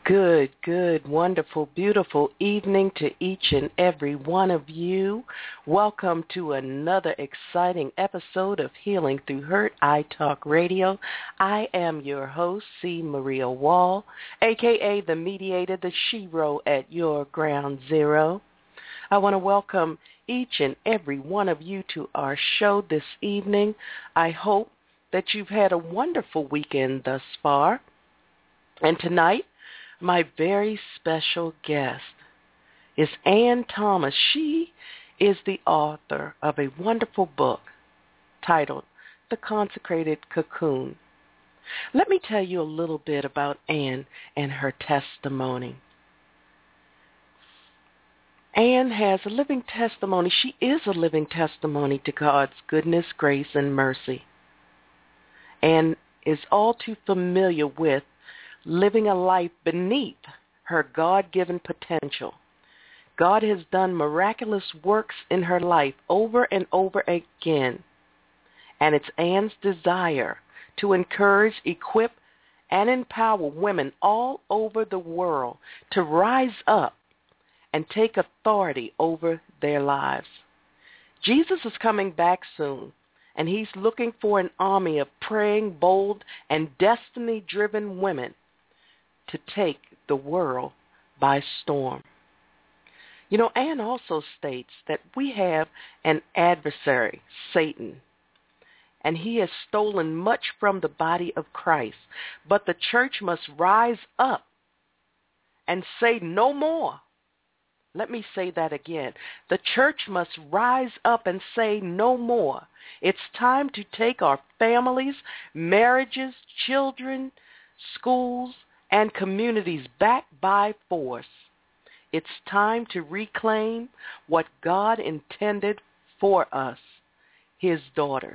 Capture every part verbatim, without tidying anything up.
Good, good, wonderful, beautiful evening to each and every one of you. Welcome to another exciting episode of Healing Through Hurt, I Talk Radio. I am your host, C. Maria Wall, a k a the mediator, the shero at your ground zero. I want to welcome each and every one of you to our show this evening. I hope that you've had a wonderful weekend thus far. And tonight, my very special guest is Ann Thomas. She is the author of a wonderful book titled The Consecrated Cocoon. Let me tell you a little bit about Ann and her testimony. Ann has a living testimony. She is a living testimony to God's goodness, grace, and mercy, and is all too familiar with living a life beneath her God-given potential. God has done miraculous works in her life over and over again, and it's Ann's desire to encourage, equip, and empower women all over the world to rise up and take authority over their lives. Jesus is coming back soon, and he's looking for an army of praying, bold, and destiny-driven women to take the world by storm. You know, Ann also states that we have an adversary, Satan, and he has stolen much from the body of Christ. But the church must rise up and say no more. Let me say that again. The church must rise up and say no more. It's time to take our families, marriages, children, schools, and communities back by force. It's time to reclaim what God intended for us, his daughters.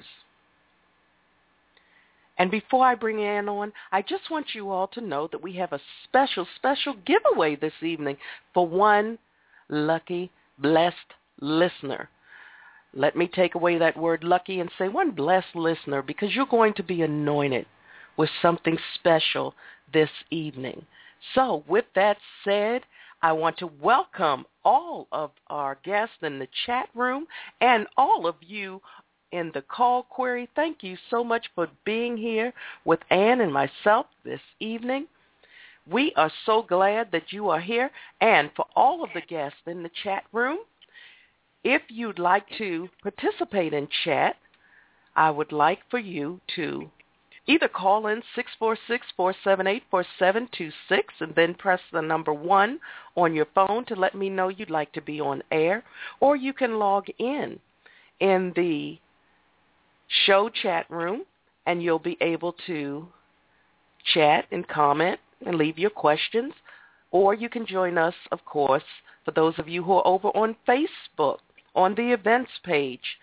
And before I bring Ann on, I just want you all to know that we have a special, special giveaway this evening for one lucky, blessed listener. Let me take away that word lucky and say one blessed listener, because you're going to be anointed with something special this evening. So with that said, I want to welcome all of our guests in the chat room and all of you in the call query. Thank you so much for being here with Ann and myself this evening. We are so glad that you are here. And for all of the guests in the chat room, if you'd like to participate in chat, I would like for you to either call in six four six, four seven eight, four seven two six and then press the number one on your phone to let me know you'd like to be on air, or you can log in in the show chat room and you'll be able to chat and comment and leave your questions, or you can join us, of course, for those of you who are over on Facebook, on the events page.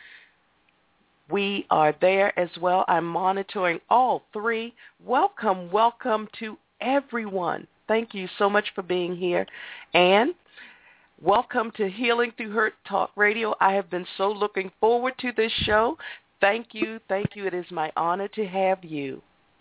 We are there as well. I'm monitoring all three. Welcome, welcome to everyone. Thank you so much for being here. And welcome to Healing Through Hurt Talk Radio. I have been so looking forward to this show. Thank you, thank you. It is my honor to have you.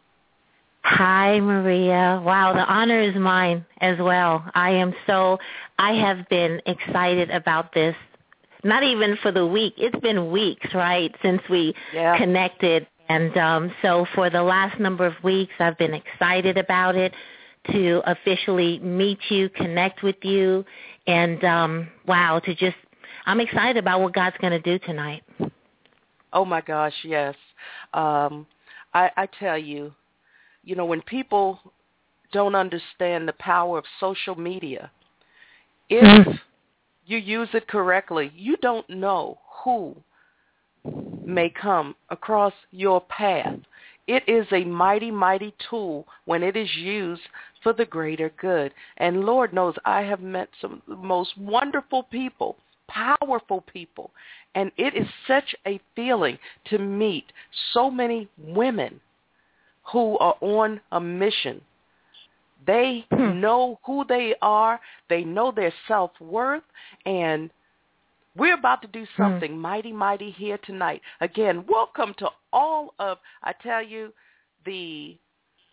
Hi, Maria. Wow, the honor is mine as well. I am so, I have been excited about this. Not even for the week. It's been weeks, right, since we yeah. connected. And um, so for the last number of weeks, I've been excited about it, to officially meet you, connect with you, and, um, wow, to just, I'm excited about what God's going to do tonight. Oh, my gosh, yes. Um, I, I tell you, you know, when people don't understand the power of social media, if mm. you use it correctly, you don't know who may come across your path. It is a mighty, mighty tool when it is used for the greater good. And Lord knows I have met some of the most wonderful people, powerful people, and it is such a feeling to meet so many women who are on a mission. They know who they are. They know their self-worth. And we're about to do something mm. mighty, mighty here tonight. Again, welcome to all of, I tell you, the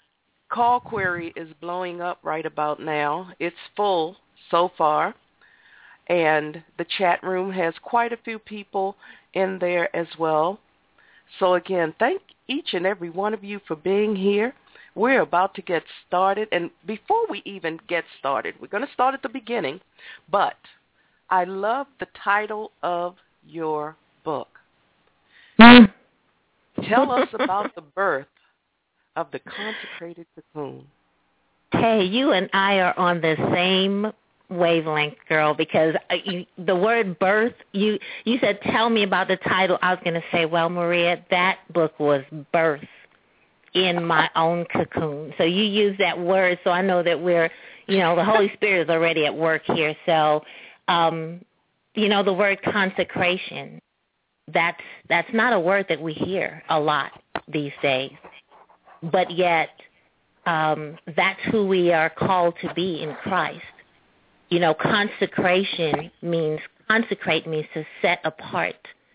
call query is blowing up right about now. It's full so far, and the chat room has quite a few people in there as well. So again, thank each and every one of you for being here. We're about to get started, and before we even get started, we're going to start at the beginning, but I love the title of your book. Mm. Tell us about the birth of the consecrated cocoon. Hey, you and I are on the same wavelength, girl, because you, the word birth, you, you said, tell me about the title. I was going to say, well, Maria, that book was birth in my own cocoon. So you use that word, so I know that we're, you know, the Holy Spirit is already at work here. So, um, you know, the word consecration, that's that's not a word that we hear a lot these days. But yet, um, that's who we are called to be in Christ. You know, consecration means, consecrate means to set apart,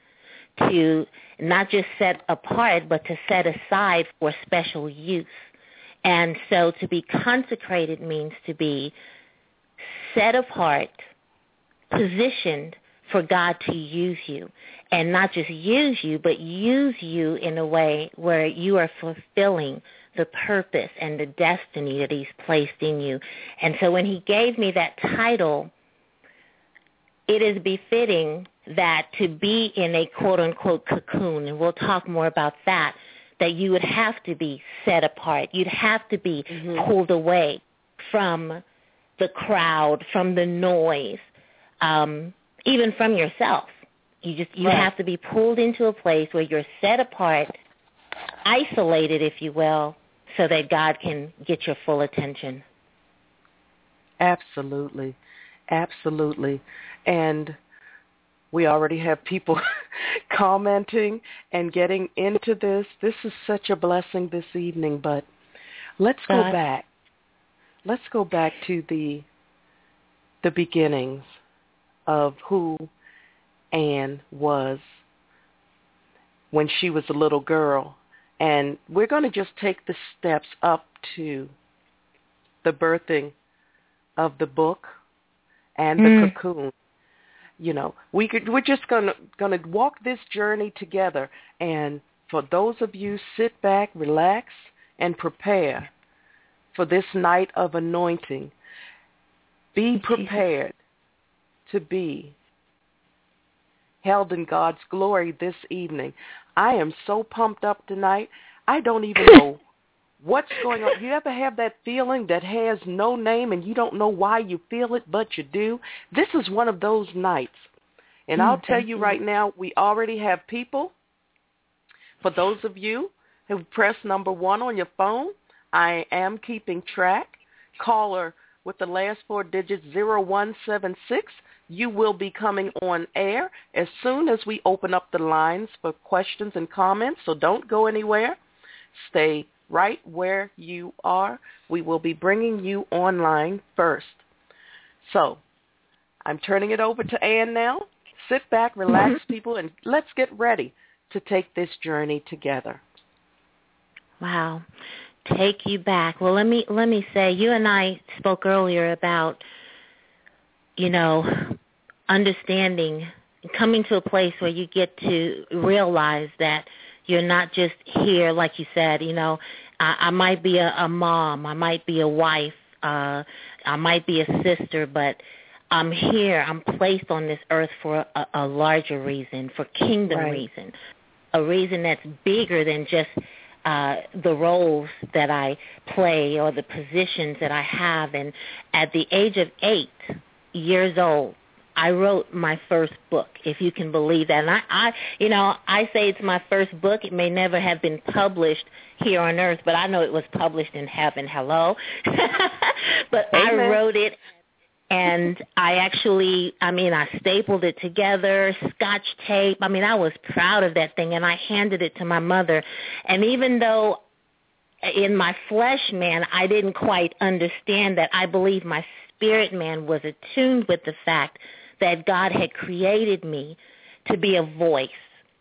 to not just set apart, but to set aside for special use. And so to be consecrated means to be set apart, positioned for God to use you. And not just use you, but use you in a way where you are fulfilling the purpose and the destiny that he's placed in you. And so when he gave me that title, it is befitting that to be in a quote-unquote cocoon, and we'll talk more about that, that you would have to be set apart. You'd have to be mm-hmm. pulled away from the crowd, from the noise, um, even from yourself. You just you right. have to be pulled into a place where you're set apart, isolated, if you will, so that God can get your full attention. Absolutely. Absolutely. And we already have people commenting and getting into this. This is such a blessing this evening, but let's go God. back. Let's go back to the the beginnings of who Anne was when she was a little girl. And we're going to just take the steps up to the birthing of the book and the mm. cocoon. You know, we could, we're just going to going to walk this journey together. And for those of you, sit back, relax, and prepare for this night of anointing. Be prepared to be held in God's glory this evening. I am so pumped up tonight. I don't even know what's going on. You ever have that feeling that has no name and you don't know why you feel it, but you do? This is one of those nights. And mm, I'll tell you, you right now, we already have people. For those of you who pressed number one on your phone, I am keeping track. Caller with the last four digits, zero one seven six. You will be coming on air as soon as we open up the lines for questions and comments, so don't go anywhere. Stay right where you are. We will be bringing you online first. So I'm turning it over to Anne now. Sit back, relax, people, and let's get ready to take this journey together. Wow. Take you back. Well, let me let me say, you and I spoke earlier about, you know, understanding, coming to a place where you get to realize that you're not just here, like you said, you know, I, I might be a, a mom, I might be a wife, uh, I might be a sister, but I'm here, I'm placed on this earth for a, a larger reason, for kingdom right. reason, a reason that's bigger than just Uh, the roles that I play or the positions that I have. And at the age of eight years old, I wrote my first book, if you can believe that. And I, I, you know, I say it's my first book. It may never have been published here on earth, but I know it was published in heaven. Hello. But Amen. I wrote it. And I actually, I mean, I stapled it together, scotch tape. I mean, I was proud of that thing, and I handed it to my mother. And even though in my flesh man, I didn't quite understand that, I believe my spirit man was attuned with the fact that God had created me to be a voice,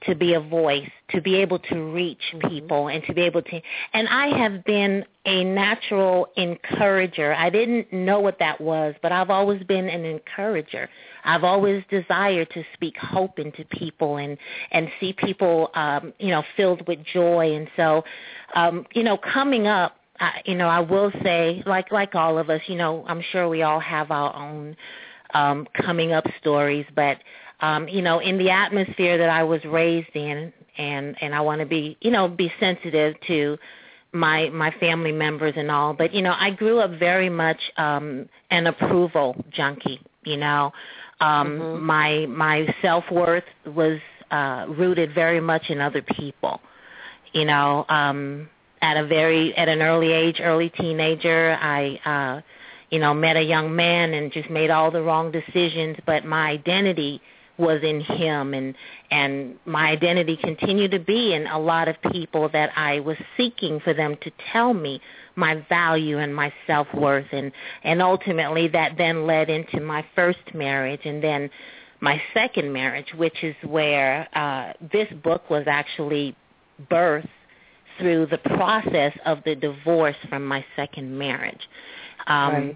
to be a voice, to be able to reach mm-hmm. people, and to be able to, and I have been a natural encourager. I didn't know what that was, but I've always been an encourager. I've always desired to speak hope into people and, and see people, um, you know, filled with joy. And so, um, you know, coming up, I, you know, I will say, like like all of us, you know, I'm sure we all have our own um, coming up stories, but Um, you know, in the atmosphere that I was raised in, and, and I want to be, you know, be sensitive to my my family members and all. But, you know, I grew up very much um, an approval junkie, you know. Um, mm-hmm. My my self-worth was uh, rooted very much in other people, you know. Um, at a very, at an early age, early teenager, I, uh, you know, met a young man and just made all the wrong decisions, but my identity was in him, and and my identity continued to be in a lot of people that I was seeking for them to tell me my value and my self-worth, and, and ultimately that then led into my first marriage and then my second marriage, which is where uh, this book was actually birthed through the process of the divorce from my second marriage. Um, right.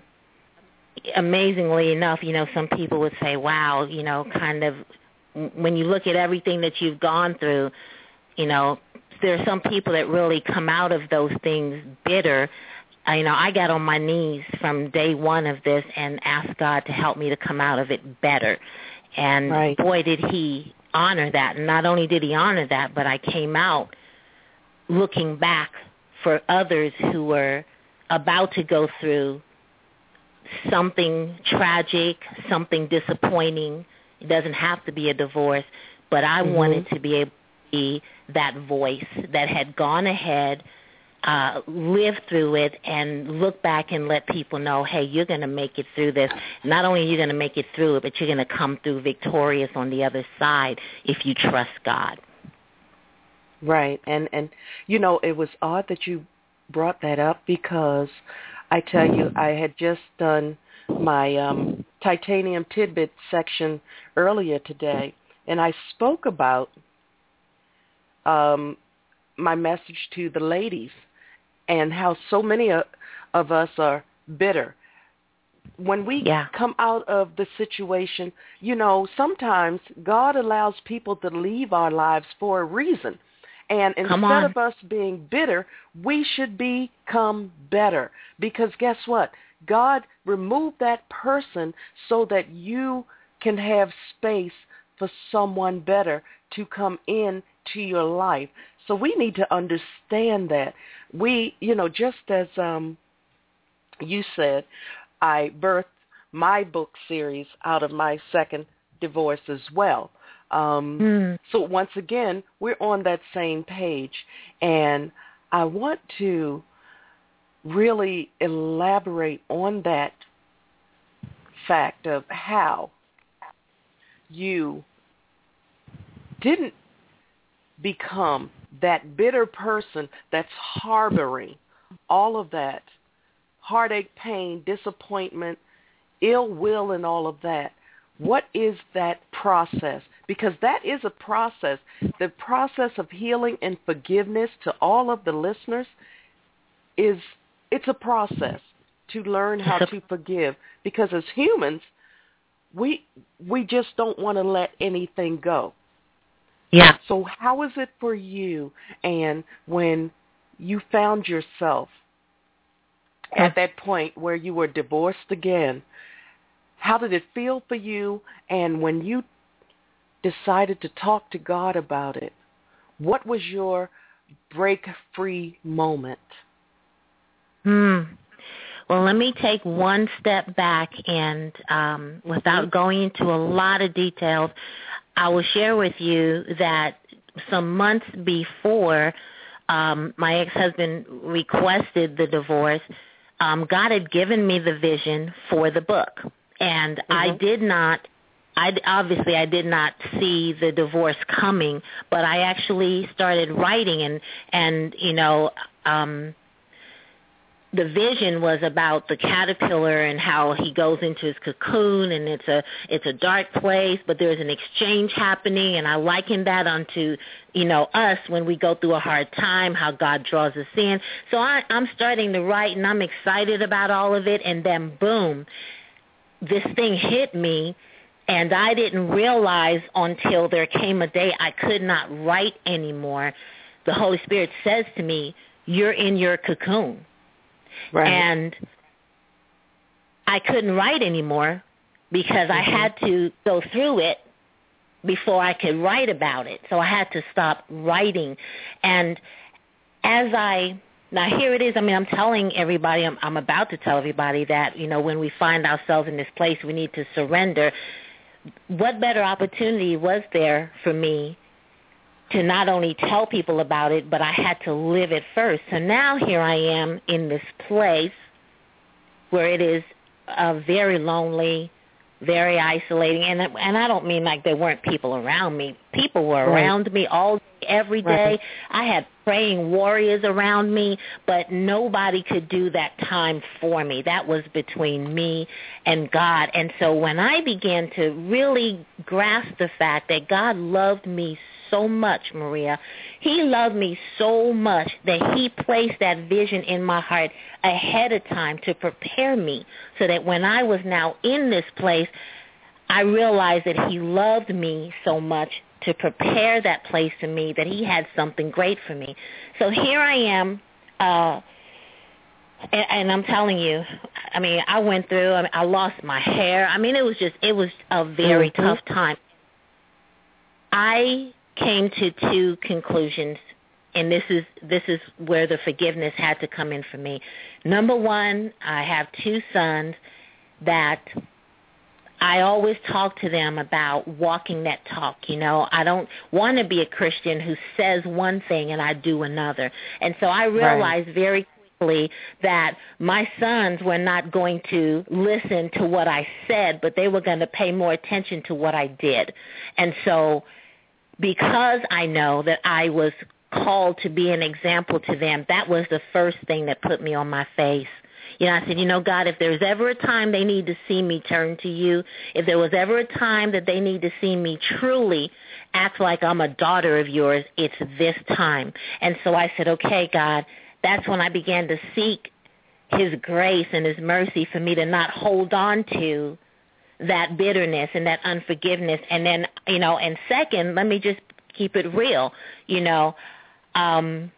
Amazingly enough, you know, some people would say, wow, you know, kind of when you look at everything that you've gone through, you know, there are some people that really come out of those things bitter. Uh, you know, I got on my knees from day one of this and asked God to help me to come out of it better. And right. boy, did he honor that. And not only did he honor that, but I came out looking back for others who were about to go through something tragic, something disappointing. It doesn't have to be a divorce, but I mm-hmm. wanted to be able to be that voice that had gone ahead, uh, lived through it, and look back and let people know, hey, you're going to make it through this. Not only are you going to make it through it, but you're going to come through victorious on the other side if you trust God. Right. And, and you know, it was odd that you brought that up because I tell you, I had just done my um, titanium tidbit section earlier today, and I spoke about um, my message to the ladies and how so many of, of us are bitter. When we yeah. come out of the situation, you know, sometimes God allows people to leave our lives for a reason. And instead of us being bitter, we should become better. Because guess what? God removed that person so that you can have space for someone better to come in to your life. So we need to understand that. We, you know, just as um, you said, I birthed my book series out of my second divorce as well. Um, mm. So once again, we're on that same page, and I want to really elaborate on that fact of how you didn't become that bitter person that's harboring all of that heartache, pain, disappointment, ill will, and all of that. What is that process? Because that is a process. The process of healing and forgiveness, to all of the listeners, is it's a process to learn how to forgive. Because as humans, we we just don't want to let anything go. Yeah. So how is it for you, Ann, when you found yourself at that point where you were divorced again? How did it feel for you? And when you decided to talk to God about it, what was your break-free moment? Hmm. Well, let me take one step back, and um, without going into a lot of details, I will share with you that some months before um, my ex-husband requested the divorce, um, God had given me the vision for the book. And mm-hmm. I did not, I, obviously I did not see the divorce coming, but I actually started writing and, and you know, um, the vision was about the caterpillar and how he goes into his cocoon, and it's a it's a dark place, but there's an exchange happening, and I liken that onto, you know, us when we go through a hard time, how God draws us in. So I, I'm starting to write, and I'm excited about all of it, and then boom, this thing hit me, and I didn't realize until there came a day I could not write anymore. The Holy Spirit says to me, "You're in your cocoon." Right. And I couldn't write anymore because I had to go through it before I could write about it. So I had to stop writing. And as I, now here it is, I mean, I'm telling everybody, I'm, I'm about to tell everybody that, you know, when we find ourselves in this place, we need to surrender. What better opportunity was there for me to not only tell people about it, but I had to live it first. So now here I am in this place where it is uh, very lonely, very isolating, and and I don't mean like there weren't people around me. People were right. around me all day, every day. Right. I had praying warriors around me, but nobody could do that time for me. That was between me and God. And so when I began to really grasp the fact that God loved me so much, Maria, he loved me so much that he placed that vision in my heart ahead of time to prepare me so that when I was now in this place, I realized that he loved me so much to prepare that place for me, that he had something great for me. So here I am, uh, and, and I'm telling you, I mean, I went through, I, mean, I lost my hair. I mean, it was just, it was a very mm-hmm. tough time. I came to two conclusions, and this is this is where the forgiveness had to come in for me. Number one, I have two sons that I always talk to them about walking that talk. You know, I don't want to be a Christian who says one thing and I do another. And so I realized right. very quickly that my sons were not going to listen to what I said, but they were going to pay more attention to what I did. And so because I know that I was called to be an example to them, that was the first thing that put me on my face. You know, I said, you know, God, if there's ever a time they need to see me turn to you, if there was ever a time that they need to see me truly act like I'm a daughter of yours, it's this time. And so I said, okay, God, that's when I began to seek his grace and his mercy for me to not hold on to that bitterness and that unforgiveness. And then, you know, and second, let me just keep it real, you know, um,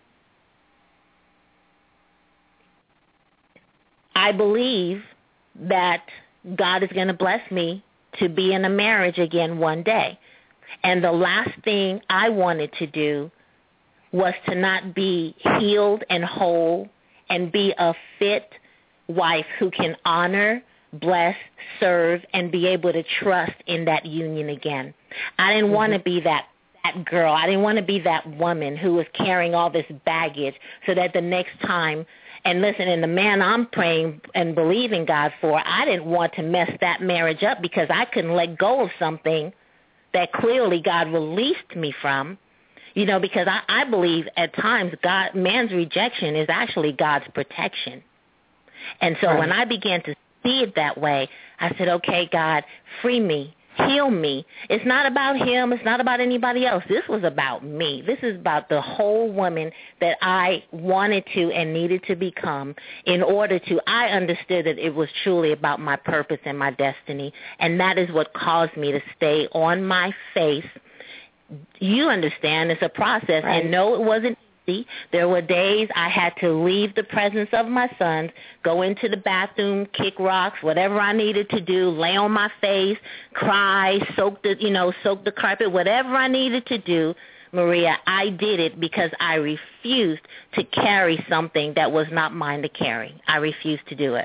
I believe that God is going to bless me to be in a marriage again one day. And the last thing I wanted to do was to not be healed and whole and be a fit wife who can honor, bless, serve, and be able to trust in that union again. I didn't mm-hmm. want to be that that girl. I didn't want to be that woman who was carrying all this baggage so that the next time, and listen, and the man I'm praying and believing God for, I didn't want to mess that marriage up because I couldn't let go of something that clearly God released me from, you know, because I, I believe at times God, man's rejection is actually God's protection. And so right. when I began to see it that way, I said, okay, God, free me, heal me. It's not about him. It's not about anybody else. This was about me. This is about the whole woman that I wanted to and needed to become in order to, I understood that it was truly about my purpose and my destiny, and that is what caused me to stay on my face. You understand, it's a process, right. and no, it wasn't easy. There were days I had to leave the presence of my sons, go into the bathroom, kick rocks, whatever I needed to do, lay on my face, cry, soak the, you know, soak the carpet, whatever I needed to do, Maria, I did it because I refused to carry something that was not mine to carry. I refused to do it.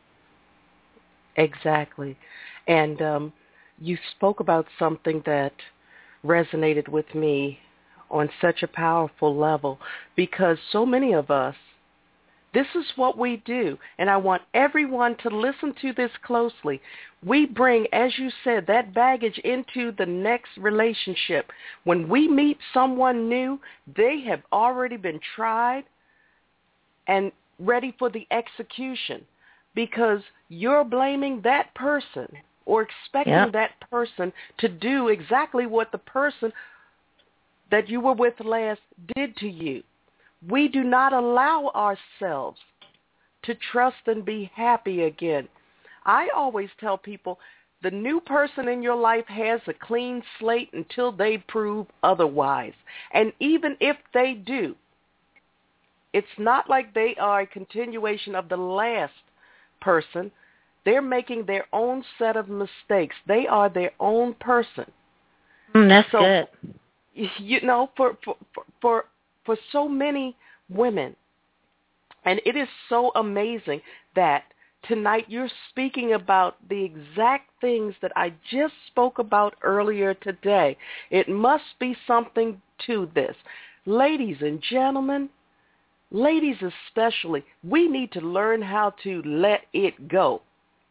Exactly. And um, you spoke about something that resonated with me on such a powerful level, because so many of us, this is what we do, and I want everyone to listen to this closely. We bring, as you said, that baggage into the next relationship. When we meet someone new, they have already been tried, and ready for the execution because you're blaming that person or expecting yep. that person to do exactly what the person that you were with last did to you. We do not allow ourselves to trust and be happy again. I always tell people the new person in your life has a clean slate until they prove otherwise. And even if they do, it's not like they are a continuation of the last person. They're making their own set of mistakes. They are their own person. Mm, that's so, good. You know, for, for for for so many women, and it is so amazing that tonight you're speaking about the exact things that I just spoke about earlier today. It must be something to this. Ladies and gentlemen, ladies especially, we need to learn how to let it go.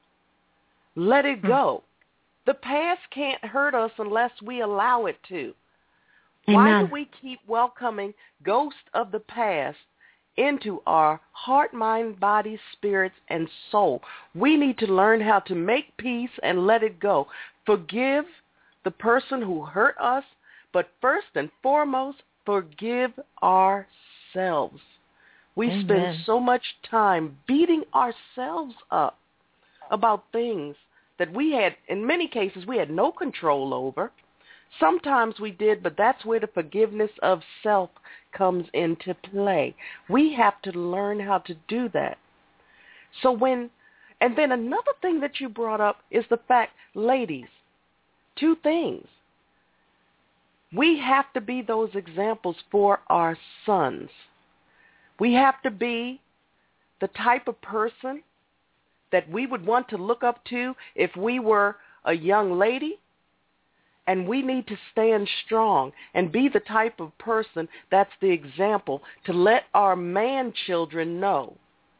Let it go. The past can't hurt us unless we allow it to. Amen. Why do we keep welcoming ghosts of the past into our heart, mind, body, spirits, and soul? We need to learn how to make peace and let it go. Forgive the person who hurt us, but first and foremost, forgive ourselves. We Amen. spend so much time beating ourselves up about things that we had, in many cases, we had no control over. Sometimes we did, but that's where the forgiveness of self comes into play. We have to learn how to do that. So when, and then another thing that you brought up is the fact, ladies, two things. We have to be those examples for our sons. We have to be the type of person that we would want to look up to if we were a young lady. And we need to stand strong and be the type of person that's the example to let our man children know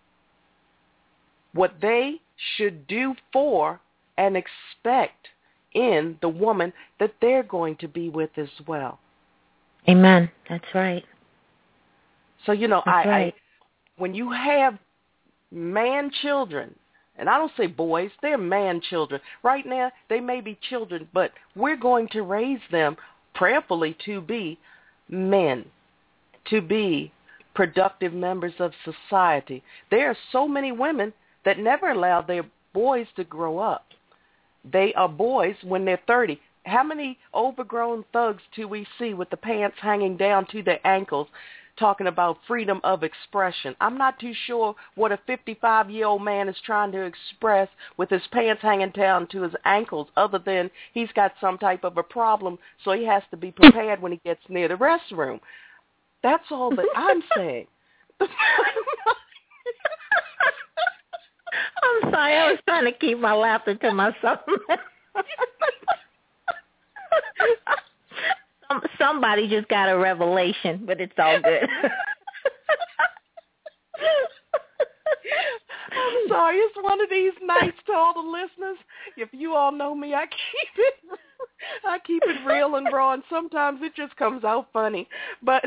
what they should do for and expect in the woman that they're going to be with as well. Amen. That's right. So, you know, That's I, right. I when you have man children, and I don't say boys, they're man children. Right now, they may be children, but we're going to raise them prayerfully to be men, to be productive members of society. There are so many women that never allow their boys to grow up. They are boys when they're thirty. How many overgrown thugs do we see with the pants hanging down to their ankles talking about freedom of expression? I'm not too sure what a fifty-five-year-old man is trying to express with his pants hanging down to his ankles other than he's got some type of a problem, so he has to be prepared when he gets near the restroom. That's all that I'm saying. I'm sorry. I was trying to keep my laughter to myself. Some, somebody just got a revelation, but it's all good. I'm sorry. It's one of these nights to all the listeners. If you all know me, I keep it, I keep it real and raw, and sometimes it just comes out funny. But,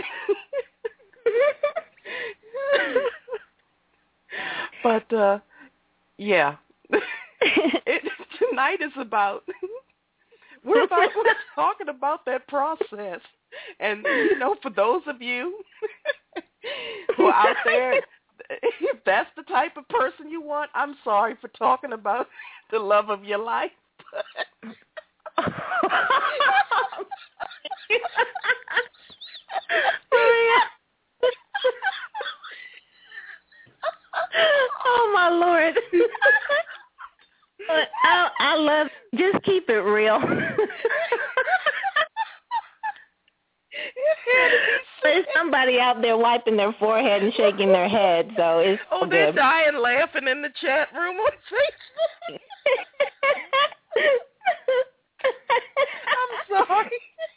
but uh, yeah, it, tonight is about. We're about we're talking about that process, and you know, for those of you who are out there, if that's the type of person you want, I'm sorry for talking about the love of your life. Oh my Lord. I, I love, just keep it real. There's somebody out there wiping their forehead and shaking their head, so it's oh, good. They're dying laughing in the chat room on Facebook. I'm sorry.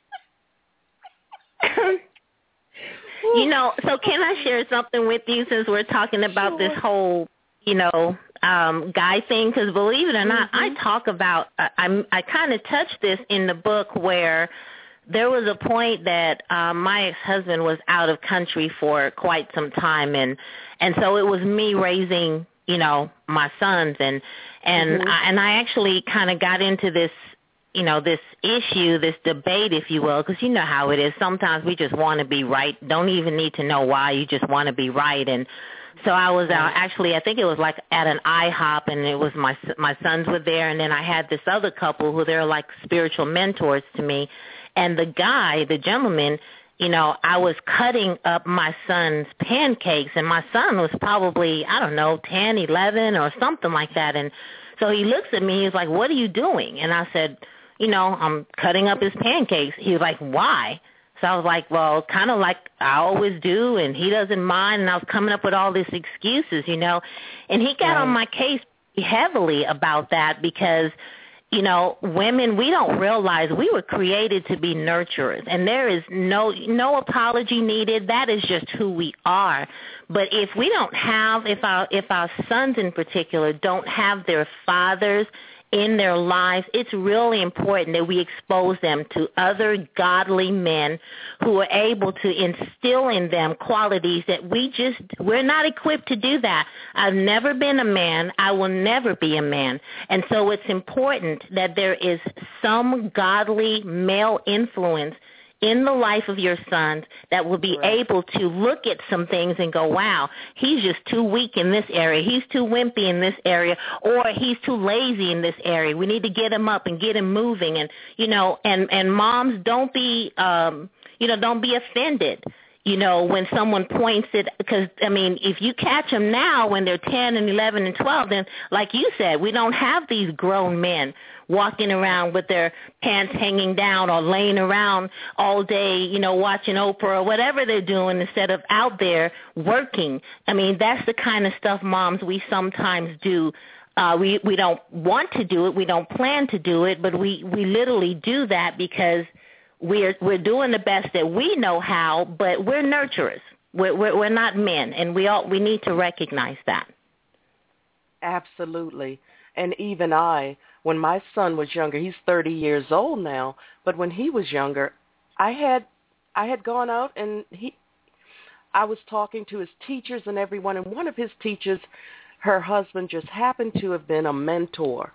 You know, so can I share something with you since we're talking about sure. this whole, you know, um, guy thing? Because believe it or not, mm-hmm. I talk about, I, I'm, I kind of touch this in the book where there was a point that um, my ex-husband was out of country for quite some time, and and so it was me raising, you know, my sons, and and Mm-hmm. I, and I actually kind of got into this, you know, this issue, this debate, if you will, because you know how it is. Sometimes we just want to be right. Don't even need to know why. You just want to be right. And so I was uh, actually, I think it was like at an IHOP, and it was my my sons were there, and then I had this other couple who they're like spiritual mentors to me. And the guy, the gentleman, you know, I was cutting up my son's pancakes, and my son was probably, I don't know, ten, eleven or something like that. And so he looks at me, he's like, "What are you doing?" And I said, you know, "I'm cutting up his pancakes." He was like, "Why?" So I was like, well, kind of like I always do, and he doesn't mind. And I was coming up with all these excuses, you know. And he got Right. on my case heavily about that because, you know, women, we don't realize we were created to be nurturers, and there is no no apology needed. That is just who we are. But if we don't have, if our if our sons in particular don't have their fathers in their lives, it's really important that we expose them to other godly men who are able to instill in them qualities that we just, we're not equipped to do that. I've never been a man. I will never be a man. And so it's important that there is some godly male influence in the life of your sons that will be Correct. able to look at some things and go, wow, he's just too weak in this area. He's too wimpy in this area, or he's too lazy in this area. We need to get him up and get him moving. And, you know, and, and moms, don't be, um, you know, don't be offended, you know, when someone points it, because, I mean, if you catch them now when they're ten and eleven and twelve, then, like you said, we don't have these grown men walking around with their pants hanging down or laying around all day, you know, watching Oprah or whatever they're doing instead of out there working. I mean, that's the kind of stuff, moms, we sometimes do. Uh, we, we don't want to do it. We don't plan to do it, but we, we literally do that because we're, we're doing the best that we know how, but we're nurturers. We're, we're, we're not men, and we all, we need to recognize that. Absolutely. And even I, when my son was younger, he's thirty years old now, but when he was younger, I had I had gone out and he I was talking to his teachers and everyone, and one of his teachers, her husband just happened to have been a mentor.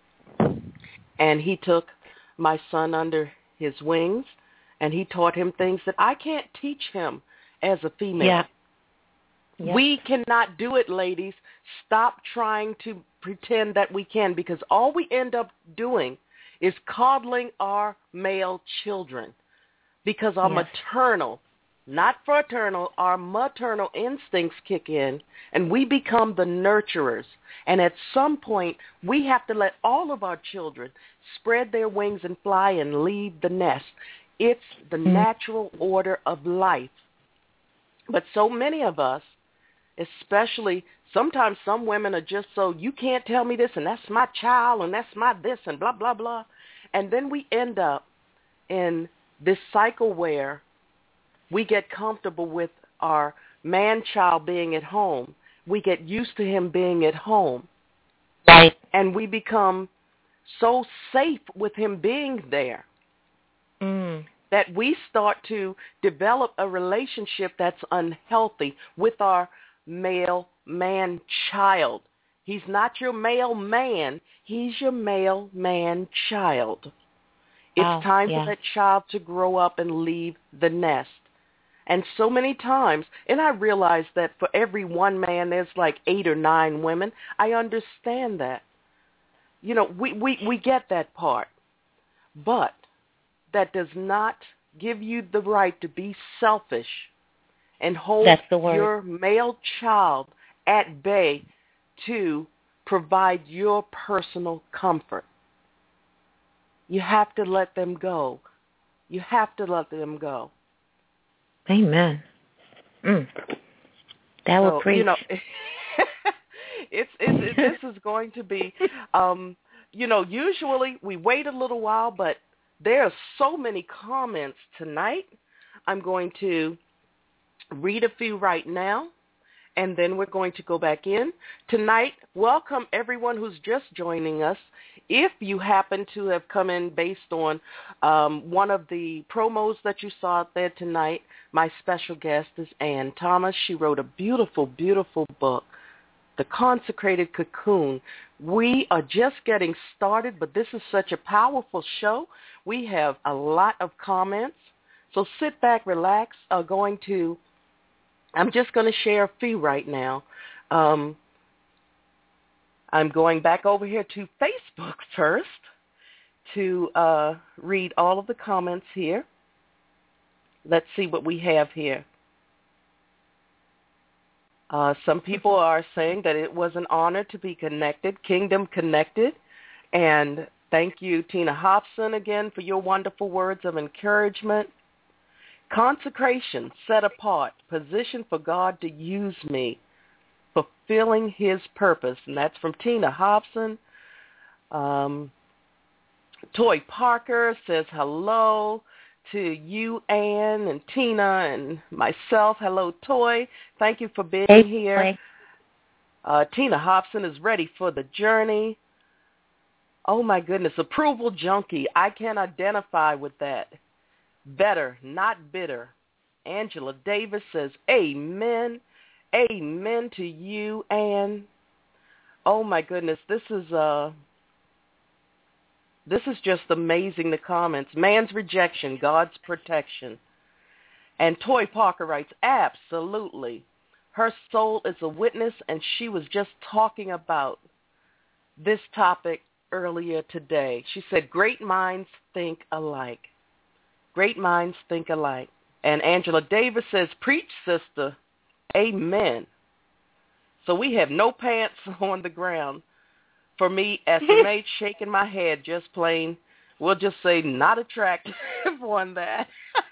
And he took my son under his wings, and he taught him things that I can't teach him as a female. Yeah. Yep. We cannot do it, ladies. Stop trying to pretend that we can, because all we end up doing is coddling our male children, because our Yes. maternal, not fraternal, our maternal instincts kick in, and we become the nurturers. And at some point, we have to let all of our children spread their wings and fly and leave the nest. It's the mm-hmm. natural order of life. But so many of us, especially sometimes some women are just so, you can't tell me this, and that's my child, and that's my this, and blah, blah, blah. And then we end up in this cycle where we get comfortable with our man-child being at home. We get used to him being at home. Right. And we become so safe with him being there mm. that we start to develop a relationship that's unhealthy with our male man-child. He's not your male man. He's your male man-child. It's oh, time yeah. for that child to grow up and leave the nest. And so many times, and I realize that for every one man, there's like eight or nine women. I understand that. You know, we, we, we get that part. But that does not give you the right to be selfish and hold your male child at bay to provide your personal comfort. You have to let them go. You have to let them go. Amen. Mm. That will so, preach. You know, it's, it's it, this is going to be, um, you know, usually we wait a little while, but there are so many comments tonight. I'm going to read a few right now, and then we're going to go back in. Tonight, welcome everyone who's just joining us. If you happen to have come in based on um, one of the promos that you saw out there tonight, my special guest is Ann Thomas. She wrote a beautiful, beautiful book, The Consecrated Cocoon. We are just getting started, but this is such a powerful show. We have a lot of comments. So sit back, relax. I'm going to, I'm just going to share a few right now. Um, I'm going back over here to Facebook first to uh, read all of the comments here. Let's see what we have here. Uh, some people are saying that it was an honor to be connected, Kingdom Connected. And thank you, Tina Hobson, again, for your wonderful words of encouragement. Consecration, set apart, position for God to use me, fulfilling his purpose. And that's from Tina Hobson. Um, Toy Parker says hello to you, Ann, and Tina, and myself. Hello, Toy. Thank you for being hey, here. Uh, Tina Hobson is ready for the journey. Oh, my goodness. Approval junkie. I can identify with that. Better, not bitter. Angela Davis says, amen. Amen to you, Ann. Oh, my goodness. This is uh, this is just amazing, the comments. Man's rejection, God's protection. And Toy Parker writes, absolutely. Her soul is a witness, and she was just talking about this topic earlier today. She said, great minds think alike. Great minds think alike. And Angela Davis says, preach, sister. Amen. So we have no pants on the ground. For me, S M H, shaking my head, just plain, we'll just say not attractive on that.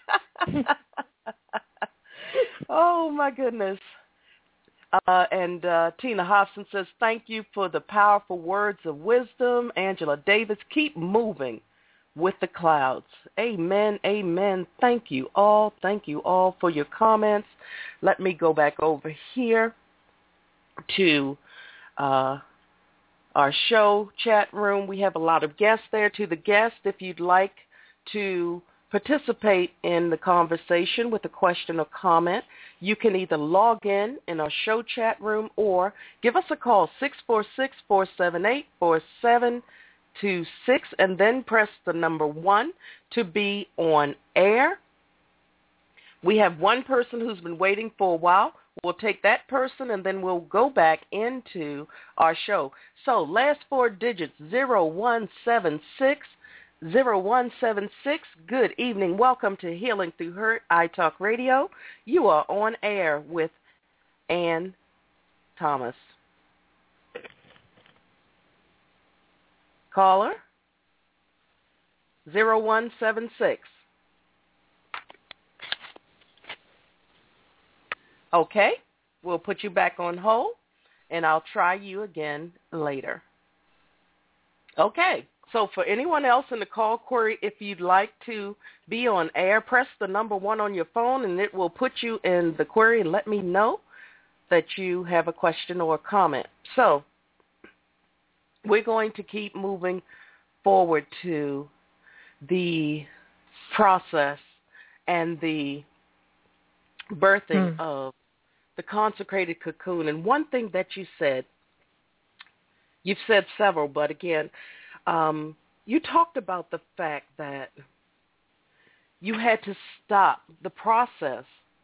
Oh, my goodness. Uh, and uh, Tina Hobson says, thank you for the powerful words of wisdom. Angela Davis, keep moving with the clouds. Amen, amen. Thank you all. Thank you all for your comments. Let me go back over here to uh, our show chat room. We have a lot of guests there. To the guests, if you'd like to participate in the conversation with a question or comment, you can either log in in our show chat room or give us a call, six four six, four seven eight, four seven two six, and then press the number one to be on air. We have one person who's been waiting for a while. We'll take that person, and then we'll go back into our show. So last four digits, zero one seven six, zero one seven six. Good evening. Welcome to Healing Through Hurt, iTalk Radio. You are on air with Ann Thomas. Caller, zero one seven six. Okay, we'll put you back on hold, and I'll try you again later. Okay, so for anyone else in the call query, if you'd like to be on air, press the number one on your phone, and it will put you in the query and let me know that you have a question or a comment. So we're going to keep moving forward to the process and the birthing mm. of the consecrated cocoon. And one thing that you said, you've said several, but again, um, you talked about the fact that you had to stop the process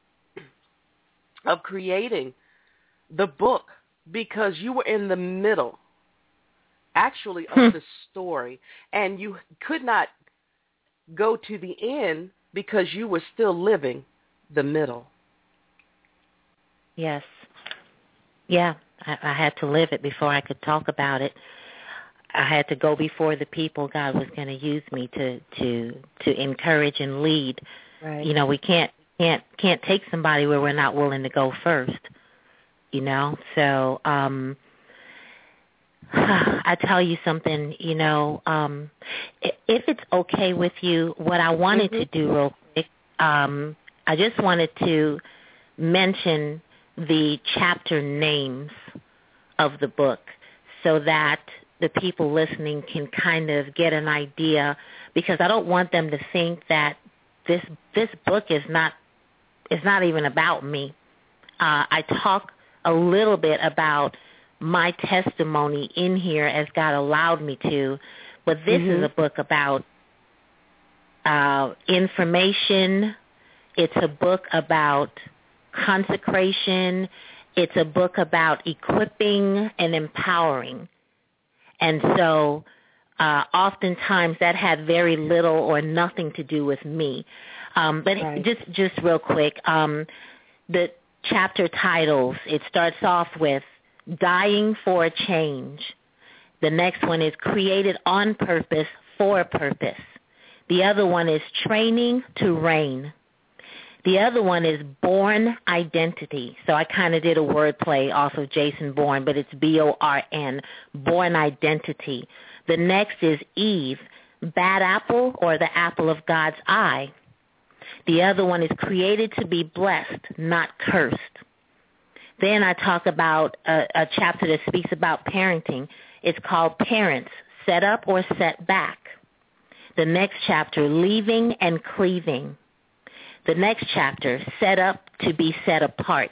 of creating the book because you were in the middle, actually, of the story, and you could not go to the end because you were still living the middle. Yes. Yeah, I, I had to live it before I could talk about it. I had to go before the people God was going to use me to, to to encourage and lead. Right. You know, we can't can't can't take somebody where we're not willing to go first. You know, so um, I tell you something. You know, um, if it's okay with you, what I wanted mm-hmm. to do real quick, um, I just wanted to mention the chapter names of the book so that the people listening can kind of get an idea, because I don't want them to think that this this book is not is not even about me. Uh, I talk a little bit about my testimony in here as God allowed me to, but this mm-hmm. is a book about uh, information. It's a book about consecration. It's a book about equipping and empowering. And so uh, oftentimes that had very little or nothing to do with me. Um, but right. just just real quick, um, the chapter titles, it starts off with Dying for a Change. The next one is Created on Purpose for a Purpose. The other one is Training to Reign. The other one is Born Identity. So I kind of did a wordplay off of Jason Bourne, but it's B O R N, Born Identity. The next is Eve, Bad Apple or the Apple of God's Eye. The other one is Created to be Blessed, not Cursed. Then I talk about a, a chapter that speaks about parenting. It's called Parents, Set Up or Set Back. The next chapter, Leaving and Cleaving. The next chapter, Set Up to be Set Apart.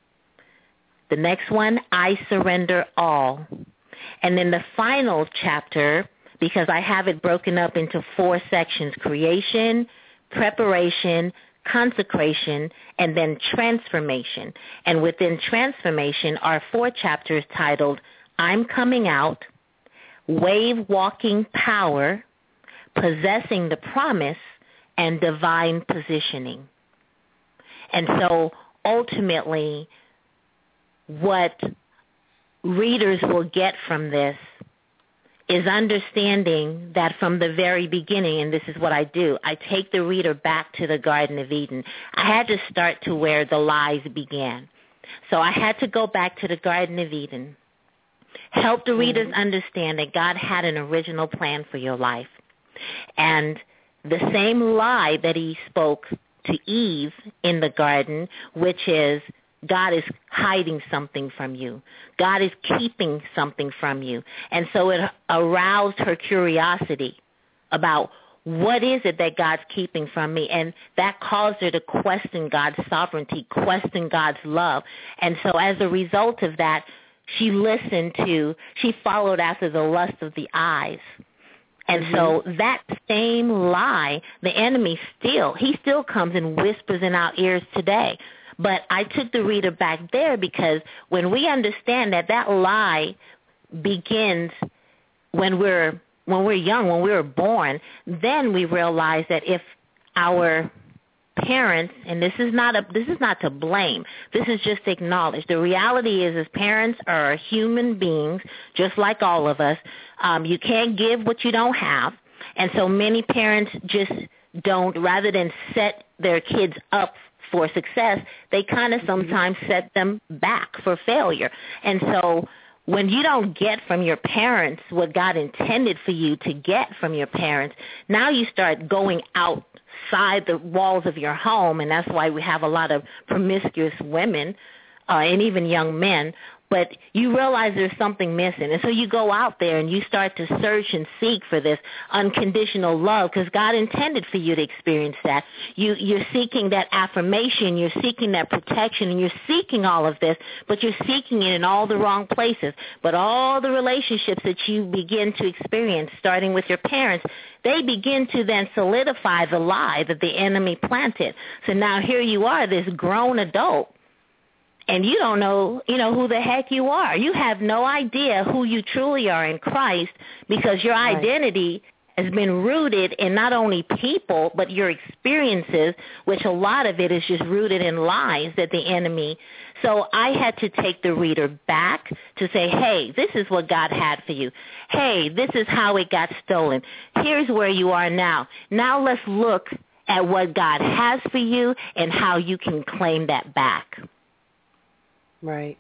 The next one, I Surrender All. And then the final chapter, because I have it broken up into four sections, Creation, Preparation, Consecration, and then Transformation. And within Transformation are four chapters titled I'm Coming Out, Wave Walking Power, Possessing the Promise, and Divine Positioning. And so ultimately what readers will get from this is understanding that from the very beginning, and this is what I do, I take the reader back to the Garden of Eden. I had to start to where the lies began. So I had to go back to the Garden of Eden, help the readers mm-hmm. understand that God had an original plan for your life. And the same lie that he spoke to Eve in the garden, which is God is hiding something from you. God is keeping something from you. And so it aroused her curiosity about what is it that God's keeping from me? And that caused her to question God's sovereignty, question God's love. And so as a result of that, she listened to, she followed after the lust of the eyes. And mm-hmm. so that same lie, the enemy still, he still comes and whispers in our ears today. But I took the reader back there because when we understand that that lie begins when we're when we're young, when we were born, then we realize that if our parents, and this is not a this is not to blame, this is just to acknowledge. The reality is, as parents are human beings, just like all of us. Um, you can't give what you don't have, and so many parents just don't. Rather than set their kids up for success, they kind of sometimes set them back for failure. And so when you don't get from your parents what God intended for you to get from your parents, now you start going outside the walls of your home, and that's why we have a lot of promiscuous women uh, and even young men. But you realize there's something missing. And so you go out there and you start to search and seek for this unconditional love because God intended for you to experience that. You, you're seeking that affirmation. You're seeking that protection. And you're seeking all of this, but you're seeking it in all the wrong places. But all the relationships that you begin to experience, starting with your parents, they begin to then solidify the lie that the enemy planted. So now here you are, this grown adult. And you don't know, you know, who the heck you are. You have no idea who you truly are in Christ because your right. identity has been rooted in not only people, but your experiences, which a lot of it is just rooted in lies that the enemy. So I had to take the reader back to say, hey, this is what God had for you. Hey, this is how it got stolen. Here's where you are now. Now let's look at what God has for you and how you can claim that back. Right.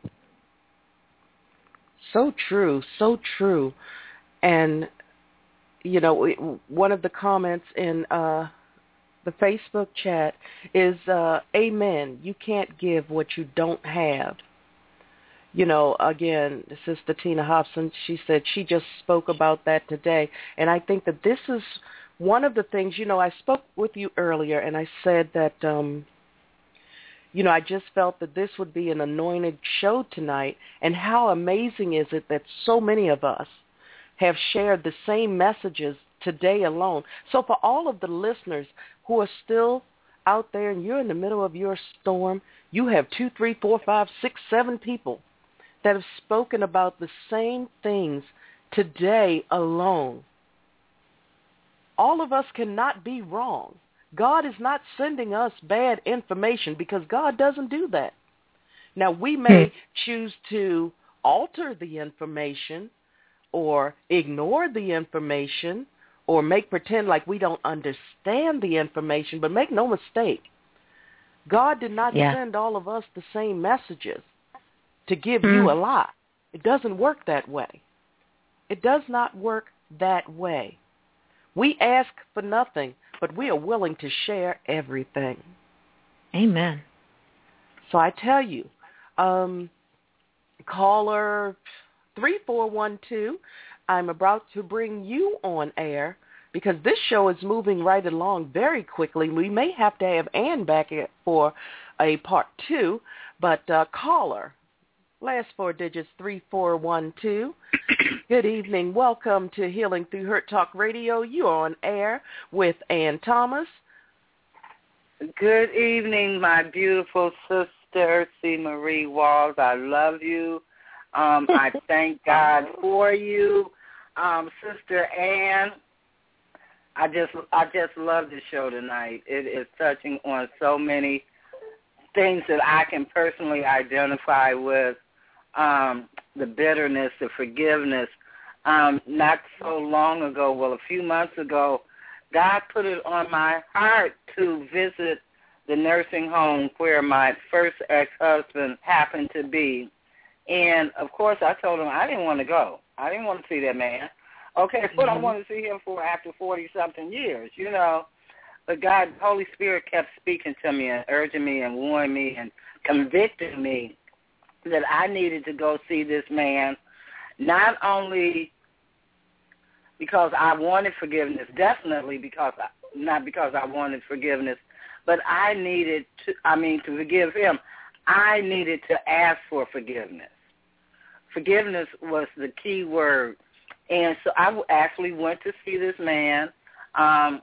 So true, so true. And, you know, one of the comments in uh, the Facebook chat is, uh, amen, you can't give what you don't have. You know, again, Sister Tina Hobson, she said she just spoke about that today. And I think that this is one of the things, you know, I spoke with you earlier and I said that, um, you know, I just felt that this would be an anointed show tonight. And how amazing is it that so many of us have shared the same messages today alone. So for all of the listeners who are still out there and you're in the middle of your storm, you have two, three, four, five, six, seven people that have spoken about the same things today alone. All of us cannot be wrong. God is not sending us bad information because God doesn't do that. Now, we may choose to alter the information or ignore the information or make pretend like we don't understand the information, but make no mistake, God did not yeah. send all of us the same messages to give mm. you a lie. It doesn't work that way. It does not work that way. We ask for nothing, but we are willing to share everything. Amen. So I tell you, um, caller three four one two, I'm about to bring you on air because this show is moving right along very quickly. We may have to have Ann back for a part two, but uh, caller, last four digits, three four one two. Good evening. Welcome to Healing Through Hurt Talk Radio. You are on air with Ann Thomas. Good evening, my beautiful sister, C. Marie Walls. I love you. Um, I thank God for you. Um, Sister Ann, I just I just love the show tonight. It is touching on so many things that I can personally identify with. Um, the bitterness, the forgiveness. Um, not so long ago, well, a few months ago, God put it on my heart to visit the nursing home where my first ex-husband happened to be. And, of course, I told him I didn't want to go. I didn't want to see that man. Okay, that's what mm-hmm. I wanted to see him for after forty-something years, you know. But God, Holy Spirit kept speaking to me and urging me and warning me and convicting me that I needed to go see this man, not only because I wanted forgiveness, definitely because I, not because I wanted forgiveness, but I needed to, I mean, to forgive him. I needed to ask for forgiveness. Forgiveness was the key word. And so I actually went to see this man, um,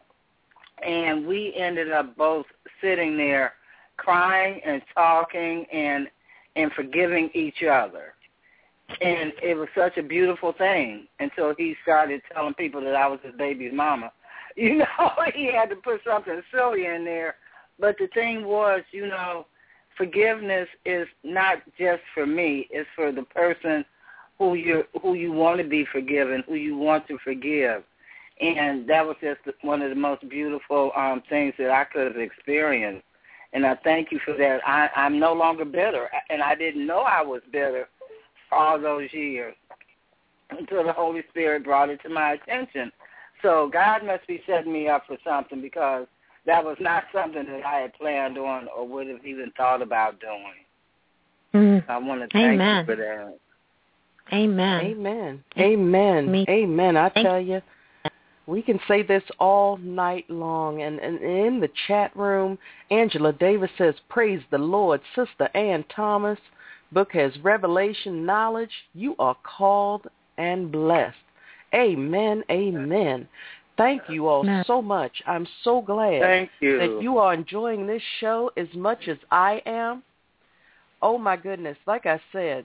and we ended up both sitting there crying and talking and and forgiving each other. And it was such a beautiful thing until he started telling people that I was his baby's mama. You know, he had to put something silly in there. But the thing was, you know, forgiveness is not just for me. It's for the person who you who you want to be forgiven, who you want to forgive. And that was just one of the most beautiful um, things that I could have experienced. And I thank you for that. I, I'm no longer bitter, and I didn't know I was bitter for all those years until the Holy Spirit brought it to my attention. So God must be setting me up for something because that was not something that I had planned on or would have even thought about doing. Mm. I want to thank Amen. you for that. Amen. Amen. Amen. Me. Amen. I tell you, we can say this all night long. And, and in the chat room, Angela Davis says, praise the Lord. Sister Ann Thomas, book has revelation knowledge. You are called and blessed. Amen. Amen. Thank you all Amen. so much. I'm so glad Thank you. that you are enjoying this show as much as I am. Oh, my goodness. Like I said,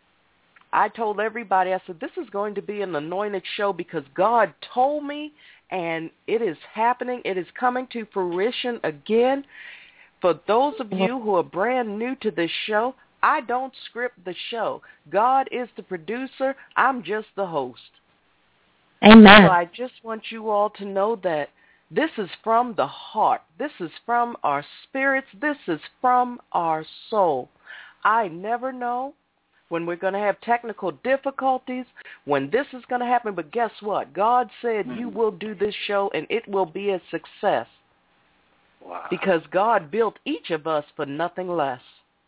I told everybody, I said, this is going to be an anointed show because God told me, and it is happening. It is coming to fruition again. For those of you who are brand new to this show, I don't script the show. God is the producer. I'm just the host. Amen. So I just want you all to know that this is from the heart. This is from our spirits. This is from our soul. I never know when we're going to have technical difficulties, when this is going to happen. But guess what? God said you will do this show, and it will be a success. Wow. Because God built each of us for nothing less.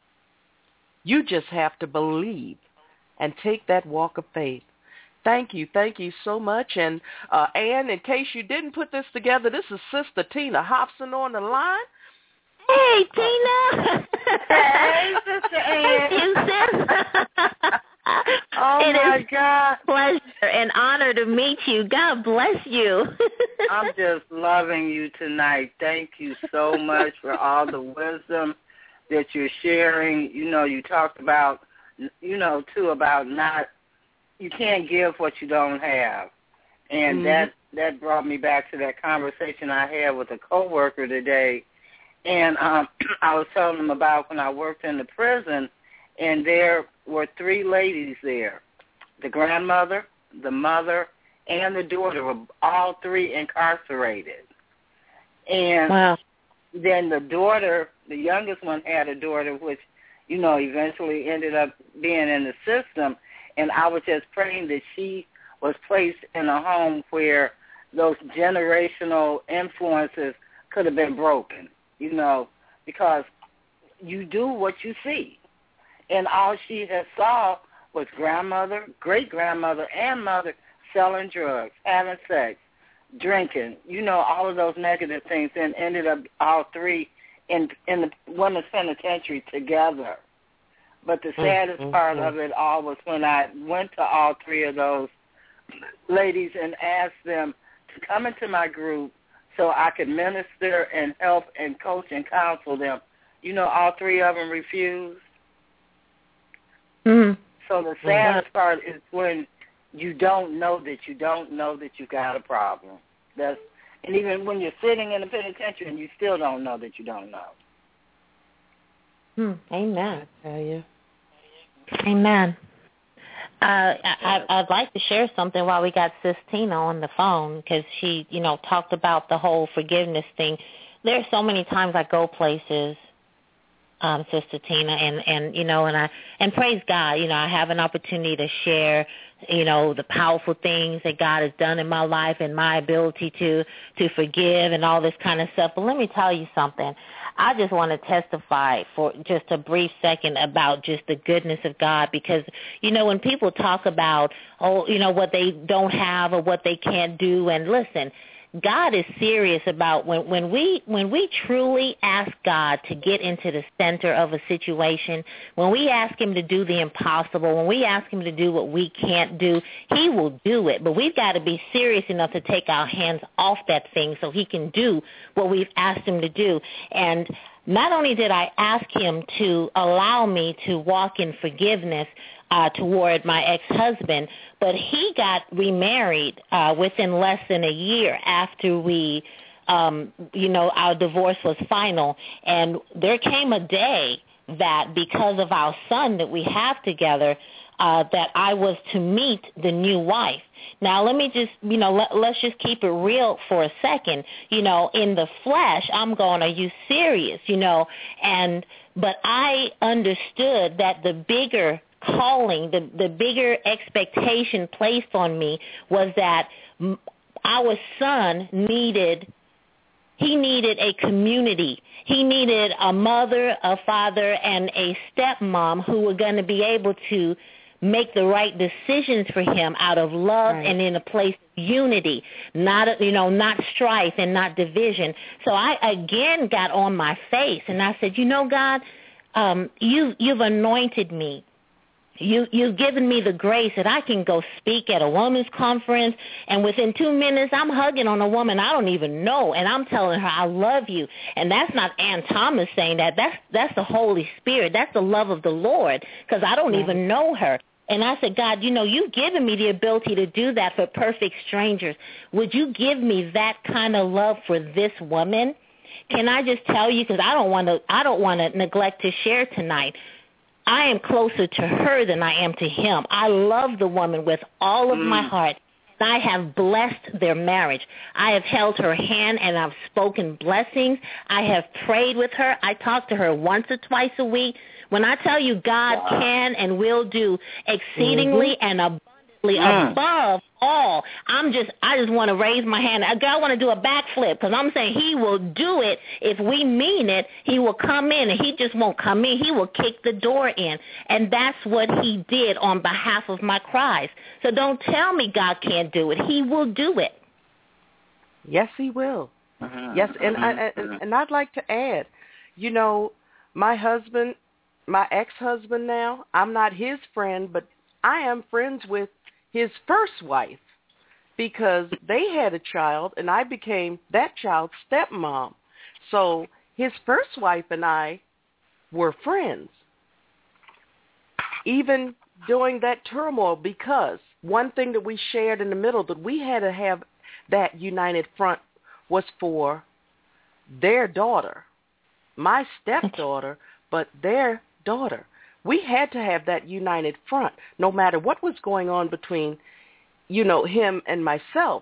You just have to believe and take that walk of faith. Thank you. Thank you so much. And, uh, Ann, in case you didn't put this together, this is Sister Tina Hobson on the line. Hey, Tina. Hey, Sister Ann. Thank you, sis. Oh, it my is God. a pleasure and honor to meet you. God bless you. I'm just loving you tonight. Thank you so much for all the wisdom that you're sharing. You know, you talked about, you know, too, about not, you can't give what you don't have. And mm-hmm. that that brought me back to that conversation I had with a coworker today. And um, I was telling them about when I worked in the prison, and there were three ladies there. The grandmother, the mother, and the daughter were all three incarcerated. And wow. then the daughter, the youngest one had a daughter, which, you know, eventually ended up being in the system. And I was just praying that she was placed in a home where those generational influences could have been broken, you know, because you do what you see. And all she had saw was grandmother, great-grandmother, and mother selling drugs, having sex, drinking, you know, all of those negative things, and ended up all three in in the women's penitentiary together. But the saddest mm-hmm. part of it all was when I went to all three of those ladies and asked them to come into my group so I could minister and help and coach and counsel them. You know, all three of them refused. Mm-hmm. So the saddest mm-hmm. part is when you don't know that you don't know that you got a problem. That's, and even when you're sitting in the penitentiary and you still don't know that you don't know. Hmm. Amen. I tell you. Amen. Uh, I, I'd like to share something while we got Sis Tina on the phone, because she, you know, talked about the whole forgiveness thing. There are so many times I go places, um, Sister Tina, and, and you know, and I and praise God, you know, I have an opportunity to share, you know, the powerful things that God has done in my life and my ability to to forgive and all this kind of stuff. But let me tell you something. I just want to testify for just a brief second about just the goodness of God, because, you know, when people talk about, oh, you know, what they don't have or what they can't do, and listen, God is serious about when, when we when we truly ask God to get into the center of a situation, when we ask him to do the impossible, when we ask him to do what we can't do, he will do it. But we've got to be serious enough to take our hands off that thing so he can do what we've asked him to do. And not only did I ask him to allow me to walk in forgiveness uh, toward my ex-husband, but he got remarried uh, within less than a year after we, um, you know, our divorce was final. And there came a day that because of our son that we have together, uh, that I was to meet the new wife. Now, let me just, you know, let, let's just keep it real for a second. You know, in the flesh, I'm going, are you serious? You know, and but I understood that the bigger calling, the, the bigger expectation placed on me was that m- our son needed, he needed a community. He needed a mother, a father, and a stepmom who were going to be able to make the right decisions for him out of love right. and in a place of unity, not, you know, not strife and not division. So I again got on my face and I said, you know, God, um, you, you've anointed me. You, you've given me the grace that I can go speak at a women's conference, and within two minutes I'm hugging on a woman I don't even know, and I'm telling her I love you. And that's not Ann Thomas saying that. That's that's the Holy Spirit. That's the love of the Lord, because I don't right. even know her. And I said, God, you know, you've given me the ability to do that for perfect strangers. Would you give me that kind of love for this woman? Can I just tell you, because I don't want to I don't want to neglect to share tonight, I am closer to her than I am to him. I love the woman with all of mm. my heart. I have blessed their marriage. I have held her hand and I've spoken blessings. I have prayed with her. I talk to her once or twice a week. When I tell you God wow. can and will do exceedingly mm-hmm. and abundantly Mm. above all. I'm just, I just want to raise my hand. I, I want to do a backflip because I'm saying he will do it if we mean it. He will come in, and he just won't come in. He will kick the door in, and that's what he did on behalf of my cries. So don't tell me God can't do it. He will do it. Yes, he will. Mm-hmm. Yes, and, mm-hmm. I, and and I'd like to add, you know, my husband, my ex-husband now, I'm not his friend, but I am friends with his first wife because they had a child, and I became that child's stepmom. So his first wife and I were friends, even during that turmoil, because one thing that we shared in the middle that we had to have that united front was for their daughter, my stepdaughter, but their daughter. We had to have that united front no matter what was going on between, you know, him and myself.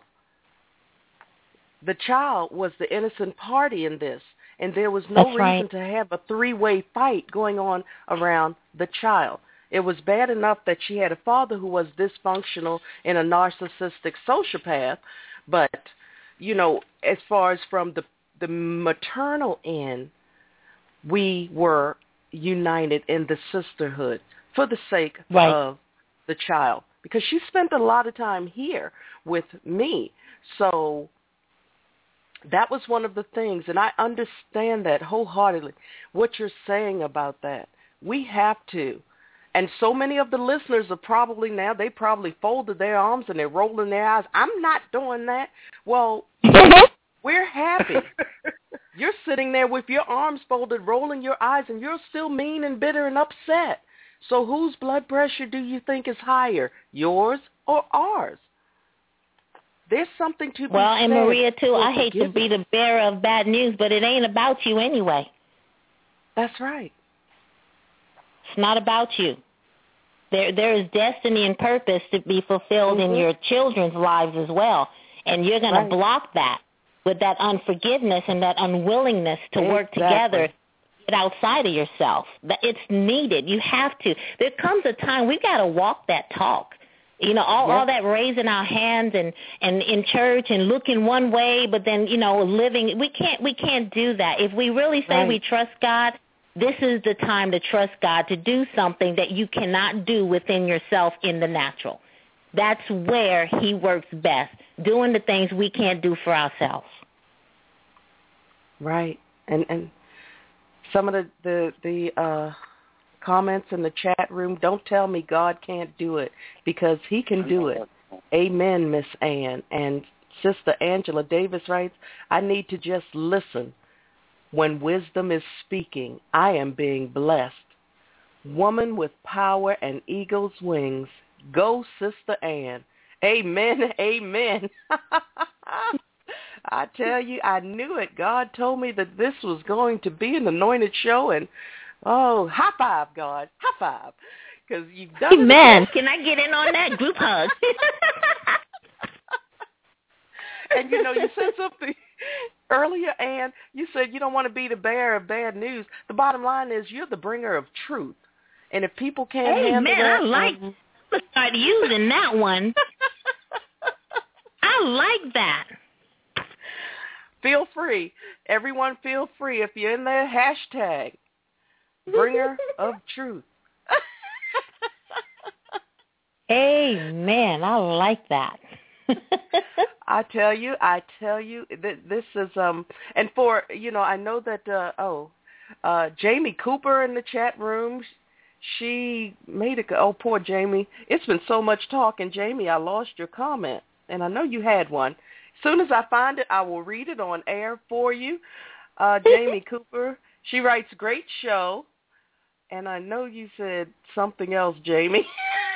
The child was the innocent party in this, and there was no That's reason right. to have a three-way fight going on around the child. It was bad enough that she had a father who was dysfunctional and a narcissistic sociopath, but, you know, as far as from the, the maternal end, we were united in the sisterhood for the sake Right. of the child, because she spent a lot of time here with me. So that was one of the things, and I understand that wholeheartedly, what you're saying about that. We have to. And so many of the listeners are probably now, they probably folded their arms and they're rolling their eyes. I'm not doing that. Well, we're happy. You're sitting there with your arms folded, rolling your eyes, and you're still mean and bitter and upset. So whose blood pressure do you think is higher, yours or ours? There's something to be Well, said. and Maria, too, for I hate to be the bearer of bad news, but it ain't about you anyway. That's right. It's not about you. There, there is destiny and purpose to be fulfilled Mm-hmm. in your children's lives as well, and you're going Right. to block that with that unforgiveness and that unwillingness to work Exactly. together, get outside of yourself. That it's needed. You have to. There comes a time we got to walk that talk. You know, all, Yep. all that raising our hands and, and in church and looking one way, but then, you know, living. We can't we can't do that. If we really say Right. we trust God, this is the time to trust God to do something that you cannot do within yourself in the natural. That's where he works best, doing the things we can't do for ourselves. Right. And and some of the, the, the uh, comments in the chat room, don't tell me God can't do it, because he can do it. Amen, Miss Ann. And Sister Angela Davis writes, I need to just listen. When wisdom is speaking, I am being blessed. Woman with power and eagle's wings. Go, Sister Ann. Amen, amen. I tell you, I knew it. God told me that this was going to be an anointed show, and, oh, high five, God. High five. Because you've done it. Amen. Can I get in on that group hug? And, you know, you said something earlier, Ann. You said you don't want to be the bearer of bad news. The bottom line is you're the bringer of truth. And if people can't hey, handle man, that... I like um, to start using that one. I like that. Feel free. Everyone feel free. If you're in there, hashtag bringer of truth. Amen. I like that. I tell you, I tell you, th- this is, um, and for, you know, I know that, uh, oh, uh, Jamie Cooper in the chat room, she made a, oh, poor Jamie. It's been so much talk, and Jamie, I lost your comment, and I know you had one. As soon as I find it, I will read it on air for you. Uh, Jamie Cooper, she writes, great show, and I know you said something else, Jamie.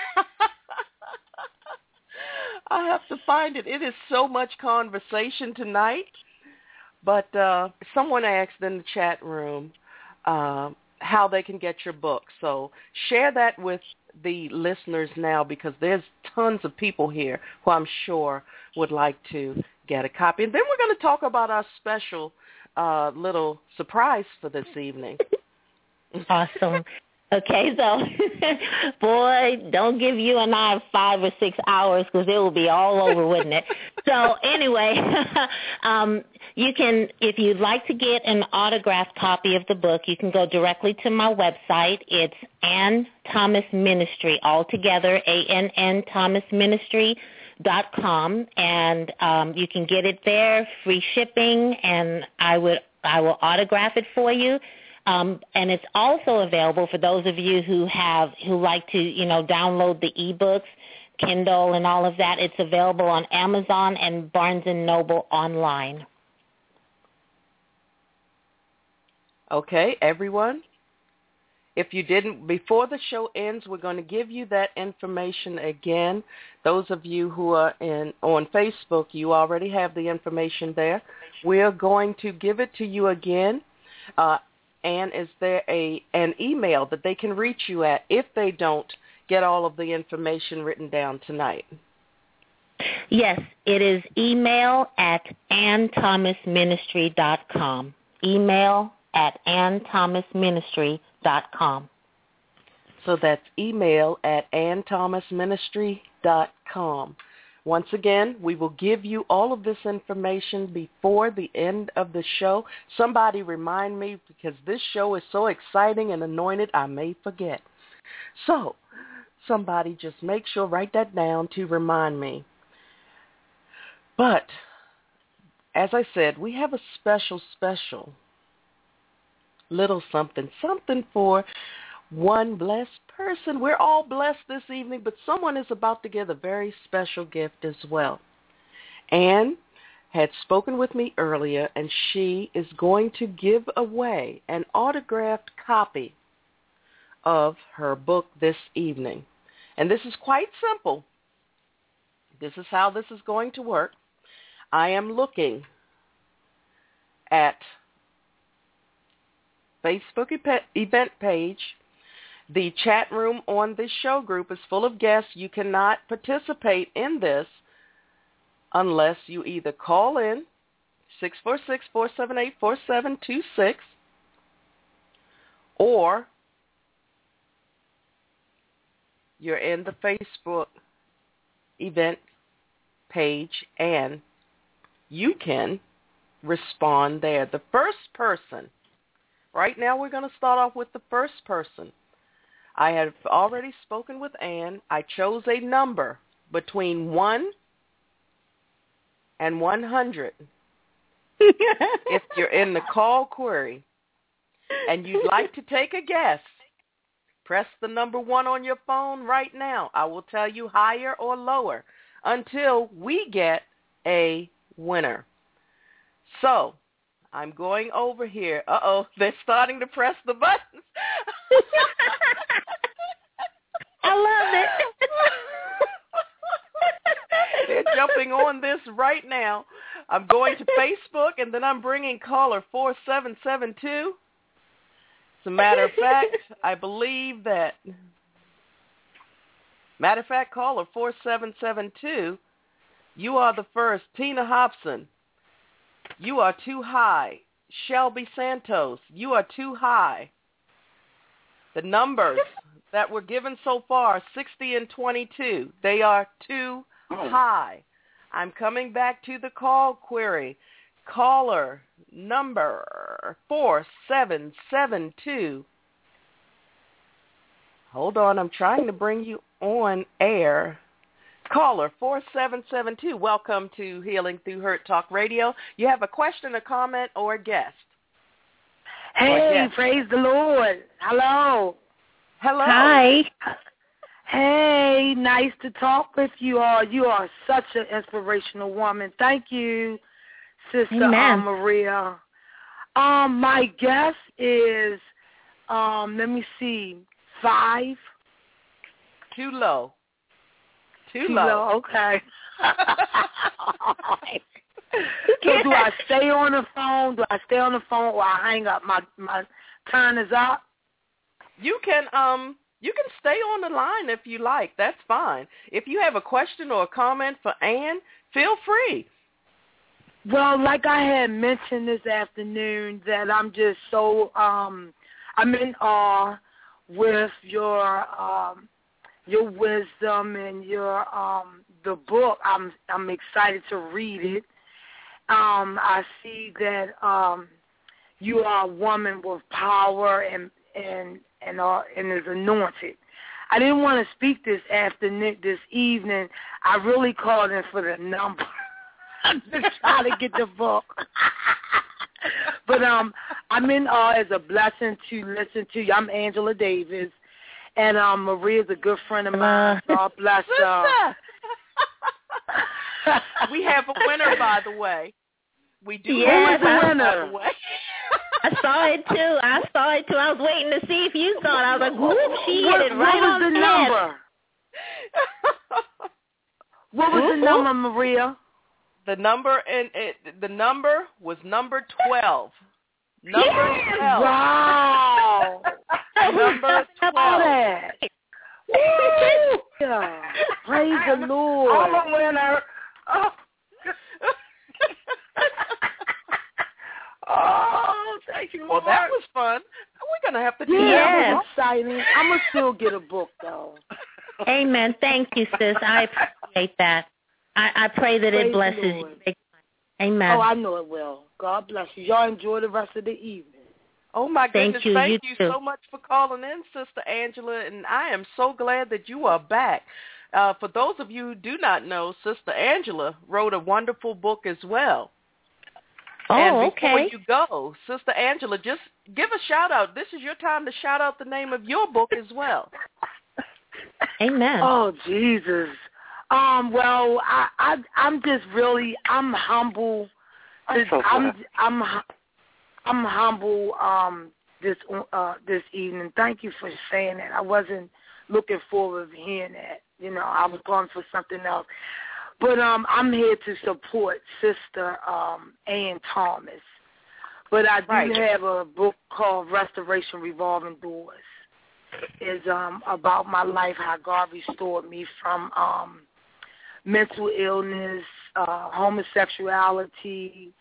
I have to find it. It is so much conversation tonight. But uh, someone asked in the chat room uh, how they can get your book. So share that with the listeners now, because there's tons of people here who I'm sure would like to get a copy. And then we're going to talk about our special uh, little surprise for this evening. Awesome. Okay, so, boy, don't give you and I five or six hours because it will be all over, wouldn't it? So, anyway, um, you can, if you'd like to get an autographed copy of the book, you can go directly to my website. It's Ann Thomas Ministry, all together, A N N Thomas Ministry dot com, and um, you can get it there, free shipping, and I would I will autograph it for you. Um, and it's also available for those of you who have who like to, you know, download the ebooks, Kindle, and all of that. It's available on Amazon and Barnes and Noble online. Okay, everyone. If you didn't, before the show ends, we're going to give you that information again. Those of you who are in on Facebook, you already have the information there. We're going to give it to you again. Uh, And is there a an email that they can reach you at if they don't get all of the information written down tonight? Yes, it is email at ann thomas ministry dot com. Email at ann thomas ministry dot com. So that's email at ann thomas ministry dot com. Once again, we will give you all of this information before the end of the show. Somebody remind me, because this show is so exciting and anointed, I may forget. So somebody just make sure, write that down to remind me. But as I said, we have a special, special little something, something for one blessed person. We're all blessed this evening, but someone is about to get a very special gift as well. Anne had spoken with me earlier, and she is going to give away an autographed copy of her book this evening. And this is quite simple. This is how this is going to work. I am looking at Facebook event page. The chat room on this show group is full of guests. You cannot participate in this unless you either call in six four six, four seven eight, four seven two six or you're in the Facebook event page and you can respond there. The first person, right now we're going to start off with the first person. I have already spoken with Ann. I chose a number between one and one hundred. If you're in the call query and you'd like to take a guess, press the number one on your phone right now. I will tell you higher or lower until we get a winner. So I'm going over here. Uh-oh, they're starting to press the buttons. I love it. They're jumping on this right now. I'm going to Facebook, and then I'm bringing caller four seven seven two. As a matter of fact, I believe that, matter of fact, caller four seven seven two, you are the first. Tina Hobson, you are too high. Shelby Santos, you are too high. The numbers that were given so far, sixty and twenty-two, they are too high. I'm coming back to the call query. Caller number four seven seven two. Hold on, I'm trying to bring you on air. Caller four seven seven two, welcome to Healing Through Hurt Talk Radio. You have a question, a comment, or a guest? Hey, praise the Lord. Hello. Hello. Hi. Hey, nice to talk with you all. You are such an inspirational woman. Thank you, Sister uh, Maria. Um, my guess is, um, let me see, five. Too low. Too, Too low. low. Okay. So do I stay on the phone? Do I stay on the phone or I hang up? My my turn is up. You can um you can stay on the line if you like. That's fine. If you have a question or a comment for Ann, feel free. Well, like I had mentioned this afternoon, that I'm just so um I'm in awe with your um, your wisdom and your um, the book. I'm I'm excited to read it. Um, I see that um, you are a woman with power and and and uh, and is anointed. I didn't want to speak this afternoon, this evening. I really called in for the number to try to get the book. But um, I'm in awe. It's a blessing to listen to you. I'm Angela Davis, and um, Maria's a good friend of mine. God bless her. We have a winner, by the way. We do yeah, have a winner, by the way. I saw it too. I saw it too. I was waiting to see if you saw it. I was like, whoop, she what, hit it right what on was the the number? What was Whoop, the number, Maria? The number and it, the number was number twelve. Number yeah, twelve. Wow. Number twelve. Woo! Yeah. Praise the Lord. I'm a winner. Oh. Oh, thank you, Well, Lord. that was fun. We're going to have to do yeah, that. that was exciting. I'm going to still get a book, though. Amen. Thank you, sis. I appreciate that. I, I pray that Praise it blesses you. Amen. Oh, I know it will. God bless you. Y'all enjoy the rest of the evening. Oh, my Thank goodness. you. Thank You you, too. so much for calling in, Sister Angela, and I am so glad that you are back. Uh, for those of you who do not know, Sister Angela wrote a wonderful book as well. Oh, and before okay. you go, Sister Angela, just give a shout-out. This is your time to shout out the name of your book as well. Amen. Oh, Jesus. Um, well, I, I, I'm just really, I'm humble. I'm so I'm, I'm, I'm humble um, this uh, this evening. Thank you for saying that. I wasn't looking forward to hearing that. You know, I was going for something else. But um, I'm here to support Sister um, Ann Thomas. But I do right. have a book called Restoration Revolving Doors. It's um, about my life, how God restored me from um, mental illness, uh, homosexuality,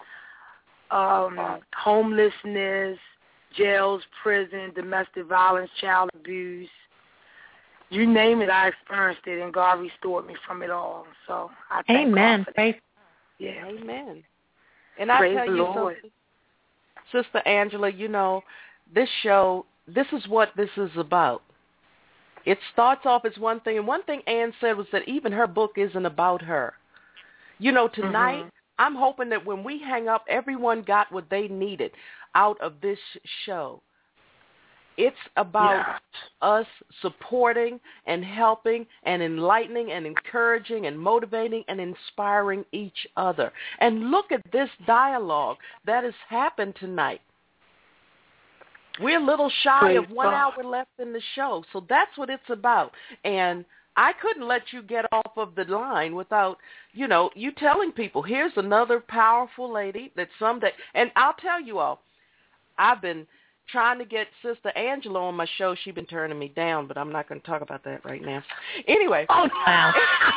um, homelessness, jails, prison, domestic violence, child abuse. You name it, I experienced it, and God restored me from it all. So I thank Amen. God for that. Praise. Yeah. Amen. And I Praise tell the you Lord. something, Sister Angela, you know, this show, this is what this is about. It starts off as one thing, and one thing Ann said was that even her book isn't about her. You know, tonight, mm-hmm. I'm hoping that when we hang up, everyone got what they needed out of this show. It's about yeah. us supporting and helping and enlightening and encouraging and motivating and inspiring each other. And look at this dialogue that has happened tonight. We're a little shy Praise of one God. hour left in the show, so that's what it's about. And I couldn't let you get off of the line without, you know, you telling people, here's another powerful lady that someday, and I'll tell you all, I've been trying to get Sister Angela on my show. She's been turning me down, but I'm not going to talk about that right now. Anyway. Oh, wow.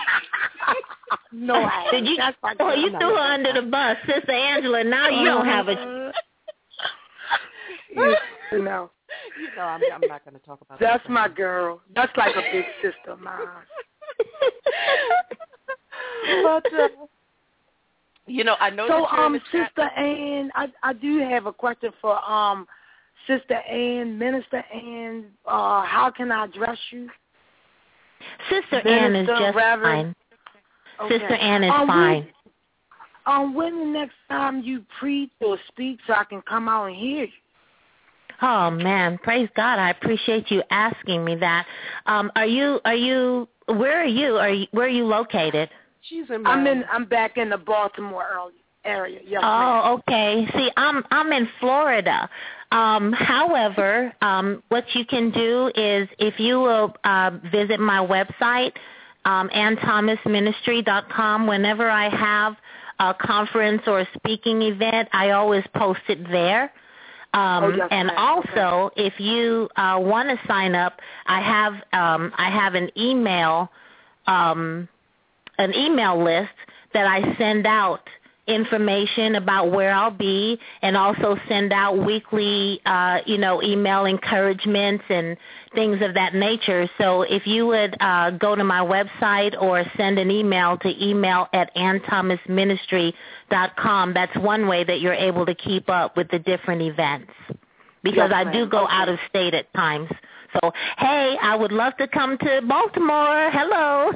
no, I Did you, That's my well, you girl. threw her under the bus, Sister Angela. Now you don't have a... you know. You know, I'm, I'm not going to talk about That's that. my girl. That's like a big sister of mine. But, uh, you know, I know so, that you're um, in the Sister Ann, I, I do have a question for um, Sister Ann, Minister Ann. Uh, how can I address you? Sister Minister, Ann is just Reverend. fine. Okay. Sister Ann is um, fine. When, um, when the next time you preach or speak so I can come out and hear you? Oh man, praise God! I appreciate you asking me that. Um, are you? Are you? Where are you? Are you? Where are you located? She's in. I'm Maryland. in. I'm back in the Baltimore area. Yes, oh, ma'am. okay. See, I'm I'm in Florida. Um, however, um, what you can do is if you will uh, visit my website, um, ann thomas ministry dot com. Whenever I have a conference or a speaking event, I always post it there. Um, oh, yes, and ma'am. also, okay. if you uh, want to sign up, I have um, I have an email um, an email list that I send out information about where I'll be, and also send out weekly, uh, you know, email encouragements and things of that nature. So if you would uh, go to my website or send an email to email at ann thomas ministry dot com, that's one way that you're able to keep up with the different events, because yes, I do go okay. out of state at times. So, hey, I would love to come to Baltimore. Hello.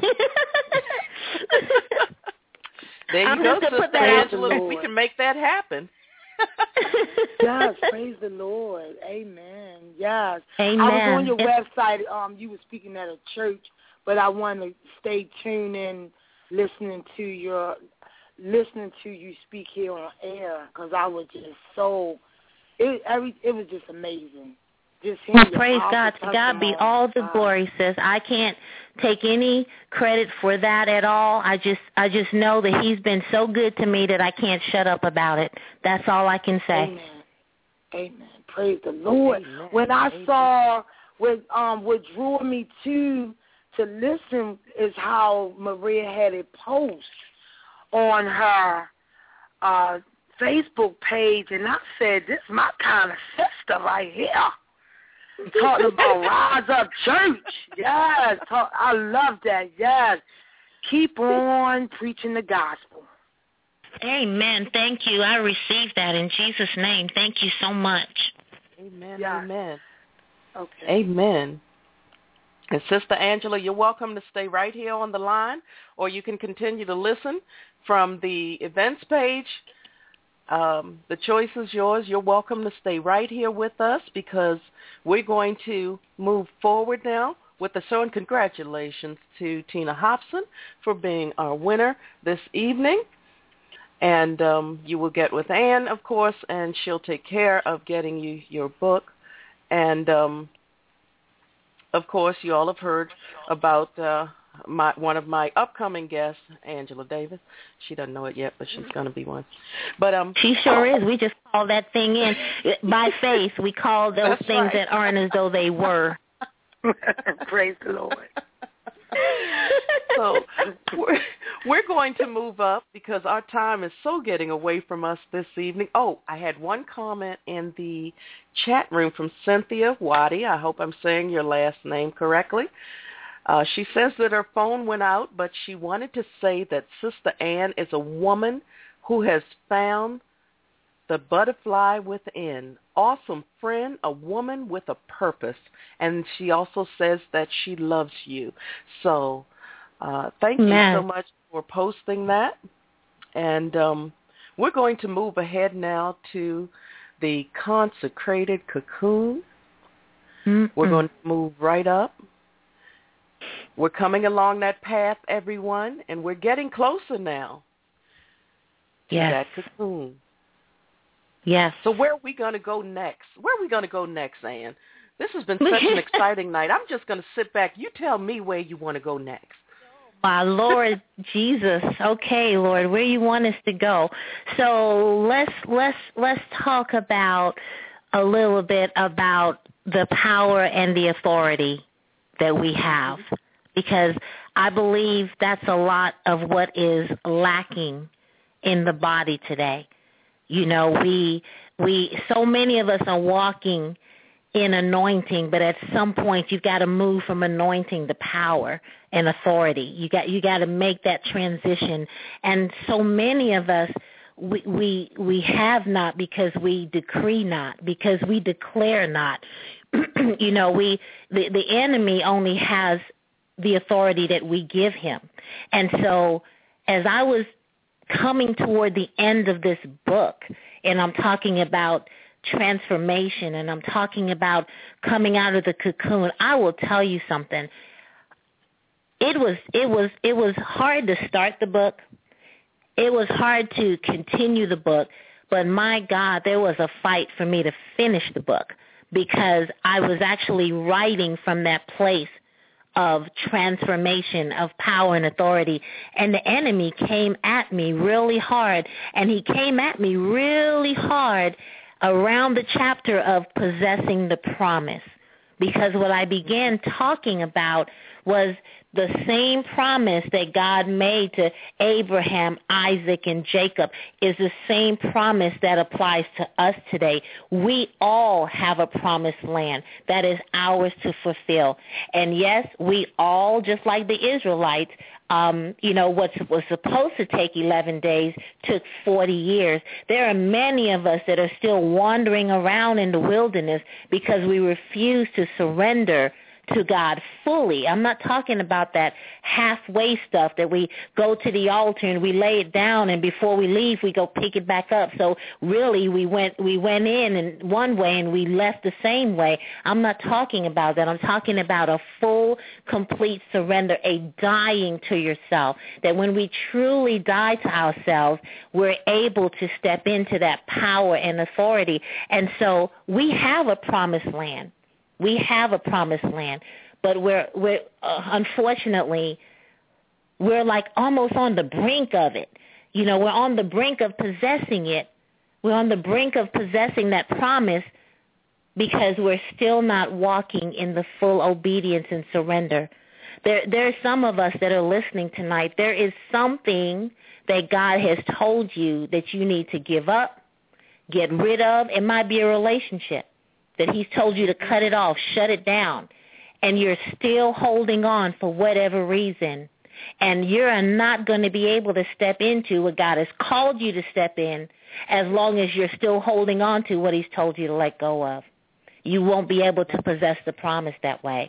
There you I'm go, Sister Sister Angela. We can make that happen. Yes, praise the Lord. Amen. Yes. Amen. I was on your it's, website. Um, you were speaking at a church, but I want to stay tuned in, listening to your, listening to you speak here on air, because I was just so, it every it was just amazing. Just well, praise God. To God be all the glory, sis. I can't take any credit for that at all. I just I just know that he's been so good to me that I can't shut up about it. That's all I can say. Amen. Amen. Praise the Lord. Amen. When I Amen. saw what um what drew me to to listen is how Maria had a post on her uh, Facebook page, and I said, "This is my kind of sister right here." Talking about Rise Up Church. Yes. Talk, I love that. Yes. Keep on preaching the gospel. Amen. Thank you. I received that in Jesus' name. Thank you so much. Amen. Yes. Amen. Okay. Amen. And Sister Angela, you're welcome to stay right here on the line, or you can continue to listen from the events page. Um, the choice is yours. You're welcome to stay right here with us, because we're going to move forward now with the show. And congratulations to Tina Hobson for being our winner this evening. And um, you will get with Ann, of course, and she'll take care of getting you your book. And, um, of course, you all have heard about uh, my one of my upcoming guests, Angela Davis. She doesn't know it yet, but she's going to be one. But um, she sure is. We just call that thing in by faith. We call those That's things right. that aren't as though they were. Praise the Lord. So we're, we're going to move up because our time is so getting away from us this evening. Oh, I had one comment in the chat room from Cynthia Waddy. I hope I'm saying your last name correctly. Uh, she says that her phone went out, but she wanted to say that Sister Ann is a woman who has found the butterfly within. Awesome friend, a woman with a purpose. And she also says that she loves you. So uh, thank Man. you so much for posting that. And um, we're going to move ahead now to the consecrated cocoon. Mm-mm. We're going to move right up. We're coming along that path, everyone, and we're getting closer now to yes. that cocoon. Yes. So where are we going to go next? Where are we going to go next, Ann? This has been such an exciting night. I'm just going to sit back. You tell me where you want to go next. My Lord Jesus. Okay, Lord, where you want us to go. So let's let's let's talk about a little bit about the power and the authority that we have, because I believe that's a lot of what is lacking in the body today. You know, we we so many of us are walking in anointing, but at some point you've got to move from anointing to power and authority. You got you got to make that transition. And so many of us we we we have not, because we decree not, because we declare not. You know, we the, the enemy only has the authority that we give him. And so as I was coming toward the end of this book, and I'm talking about transformation, and I'm talking about coming out of the cocoon, I will tell you something. It was it was it was hard to start the book. It was hard to continue the book, but my God, there was a fight for me to finish the book, because I was actually writing from that place of transformation, of power and authority. And the enemy came at me really hard, and he came at me really hard around the chapter of possessing the promise, because what I began talking about was The same promise that God made to Abraham, Isaac, and Jacob is the same promise that applies to us today. We all have a promised land that is ours to fulfill. And yes, we all, just like the Israelites, um, you know, what was supposed to take eleven days took forty years. There are many of us that are still wandering around in the wilderness because we refuse to surrender to God fully. I'm not talking about that halfway stuff that we go to the altar and we lay it down and before we leave we go pick it back up. So really we went we went in in one way and we left the same way. I'm not talking about that. I'm talking about a full, complete surrender, a dying to yourself. That when we truly die to ourselves, we're able to step into that power and authority. And so we have a promised land. We have a promised land, but we're we're uh, unfortunately we're like almost on the brink of it. You know, we're on the brink of possessing it. We're on the brink of possessing that promise because we're still not walking in the full obedience and surrender. There there are some of us that are listening tonight. There is something that God has told you that you need to give up, get rid of. It might be a relationship that he's told you to cut it off, shut it down, and you're still holding on for whatever reason, and you're not going to be able to step into what God has called you to step in as long as you're still holding on to what he's told you to let go of. You won't be able to possess the promise that way.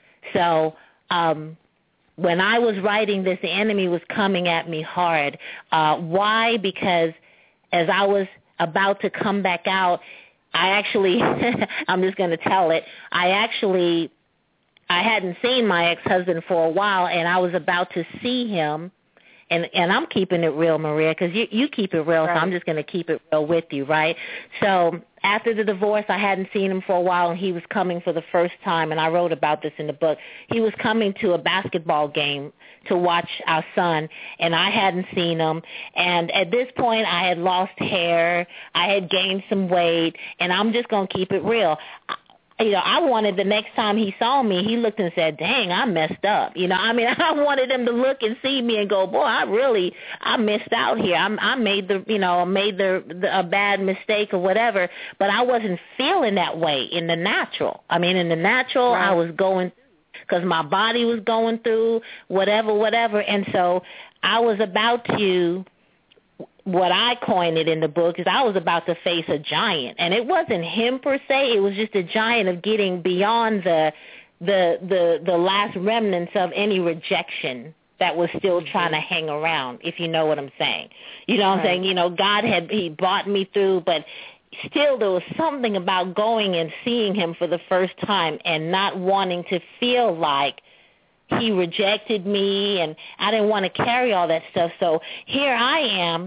So um, when I was writing this, the enemy was coming at me hard. Uh, why? Because as I was about to come back out, I actually, I'm just going to tell it, I actually, I hadn't seen my ex-husband for a while, and I was about to see him, and, and I'm keeping it real, Maria, because you, you keep it real, right. So I'm just going to keep it real with you, right? So after the divorce, I hadn't seen him for a while, and he was coming for the first time, and I wrote about this in the book. He was coming to a basketball game to watch our son, and I hadn't seen him. And at this point, I had lost hair. I had gained some weight, and I'm just going to keep it real. You know, I wanted the next time he saw me, he looked and said, dang, I messed up. You know, I mean, I wanted him to look and see me and go, boy, I really, I missed out here. I, I made the, you know, made the, the a bad mistake or whatever, but I wasn't feeling that way in the natural. I mean, in the natural, right. I was going because my body was going through whatever, whatever. And so I was about to, what I coined it in the book is I was about to face a giant. And it wasn't him per se. It was just a giant of getting beyond the the the, the last remnants of any rejection that was still trying to hang around, if you know what I'm saying. You know what I'm saying? You know, God had, he brought me through, but still there was something about going and seeing him for the first time and not wanting to feel like he rejected me, and I didn't want to carry all that stuff. So here I am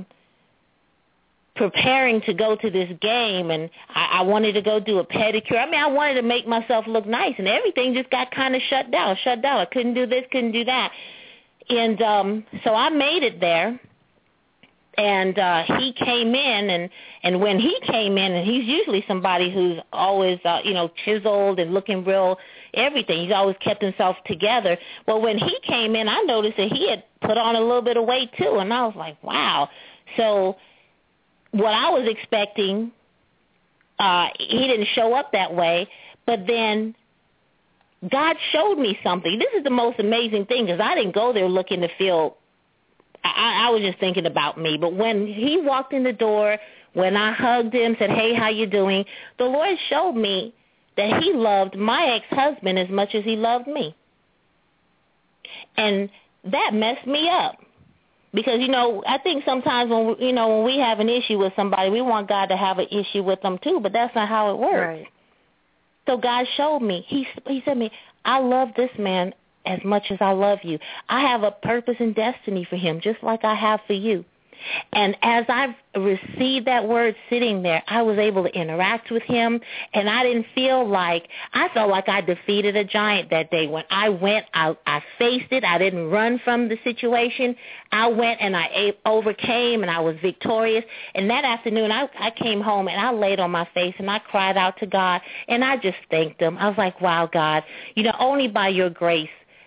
preparing to go to this game, and I, I wanted to go do a pedicure. I mean, I wanted to make myself look nice, and everything just got kind of shut down, shut down. I couldn't do this, couldn't do that. And um, so I made it there. And uh, he came in, and, and when he came in, and he's usually somebody who's always, uh, you know, chiseled and looking real everything. He's always kept himself together. Well, when he came in, I noticed that he had put on a little bit of weight, too, and I was like, wow. So what I was expecting, uh, he didn't show up that way, but then God showed me something. This is the most amazing thing, because I didn't go there looking to feel I, I was just thinking about me. But when he walked in the door, when I hugged him, said, hey, how you doing? The Lord showed me that he loved my ex-husband as much as he loved me. And that messed me up. Because, you know, I think sometimes when, we, you know, when we have an issue with somebody, we want God to have an issue with them too, but that's not how it works. Right. So God showed me. He, he said to me, I love this man as much as I love you. I have a purpose and destiny for him, just like I have for you. And as I received that word sitting there, I was able to interact with him, and I didn't feel like, I felt like I defeated a giant that day. When I went, I, I faced it. I didn't run from the situation. I went and I overcame, and I was victorious. And that afternoon, I, I came home, and I laid on my face, and I cried out to God, and I just thanked him. I was like, wow, God, you know, only by your grace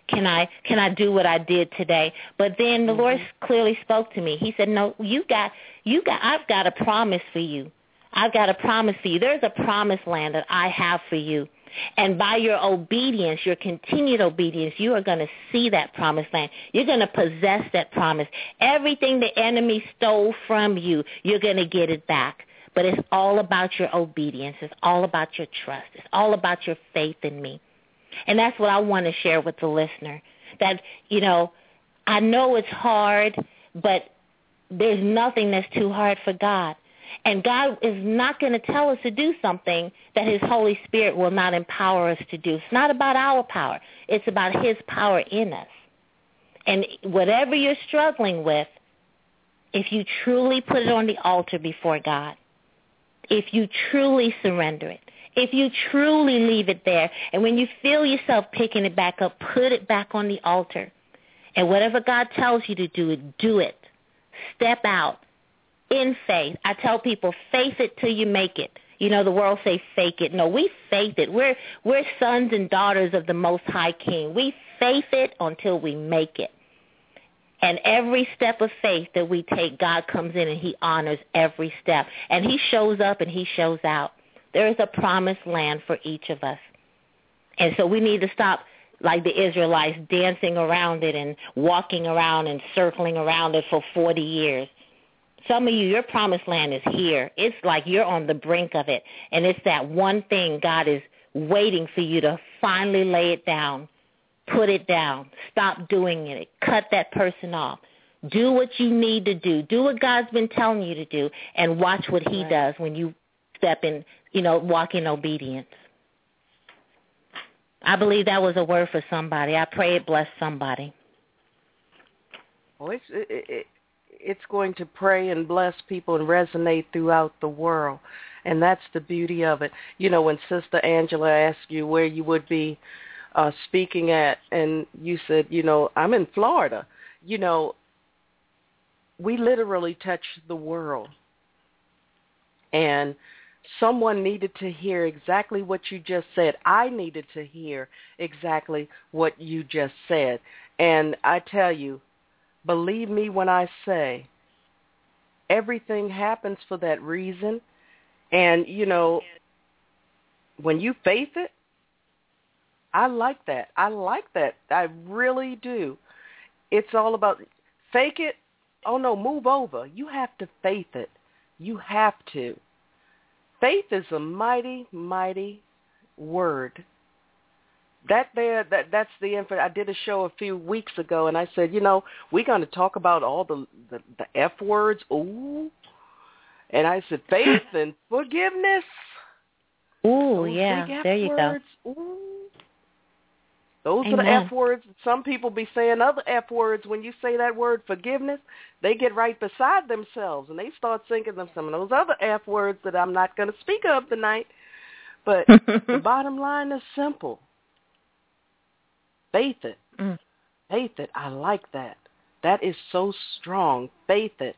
can I can I do what I did today? But then the mm-hmm. Lord clearly spoke to me. He said, no, you got you got I've got a promise for you. I've got a promise for you. There's a promised land that I have for you. And by your obedience, your continued obedience, you are going to see that promised land. You're going to possess that promise. Everything the enemy stole from you, you're going to get it back. But it's all about your obedience. It's all about your trust. It's all about your faith in me. And that's what I want to share with the listener. That, you know, I know it's hard, but there's nothing that's too hard for God. And God is not going to tell us to do something that his Holy Spirit will not empower us to do. It's not about our power. It's about his power in us. And whatever you're struggling with, if you truly put it on the altar before God, if you truly surrender it, if you truly leave it there, and when you feel yourself picking it back up, put it back on the altar. And whatever God tells you to do, do it. Step out in faith. I tell people, faith it till you make it. You know, the world say fake it. No, we faith it. We're we're sons and daughters of the Most High King. We faith it until we make it. And every step of faith that we take, God comes in and he honors every step. And he shows up and he shows out. There is a promised land for each of us. And so we need to stop, like the Israelites, dancing around it and walking around and circling around it for forty years. Some of you, your promised land is here. It's like you're on the brink of it. And it's that one thing God is waiting for you to finally lay it down. Put it down. Stop doing it. Cut that person off. Do what you need to do. Do what God's been telling you to do. And watch what he right. does when you step in, you know, walk in obedience. I believe that was a word for somebody. I pray it blessed somebody. Well, it's, it, it, it's going to pray and bless people and resonate throughout the world. And that's the beauty of it. You know, when Sister Angela asked you where you would be uh, speaking at, and you said, you know, I'm in Florida. You know, we literally touch the world. And someone needed to hear exactly what you just said. I needed to hear exactly what you just said. And I tell you, believe me when I say everything happens for that reason. And, you know, when you faith it, I like that. I like that. I really do. It's all about fake it. Oh, no, move over. You have to faith it. You have to. Faith is a mighty, mighty word. That there, that that's the info. I did a show a few weeks ago, and I said, you know, we're going to talk about all the, the, the F words. Ooh. And I said, faith and forgiveness. Ooh, Those yeah, there you words. go. Ooh. Those Amen. are the F words. Some people be saying other F words. When you say that word forgiveness, they get right beside themselves, and they start thinking of some of those other F words that I'm not going to speak of tonight. But the bottom line is simple. Faith it. Mm. Faith it. I like that. That is so strong. Faith it.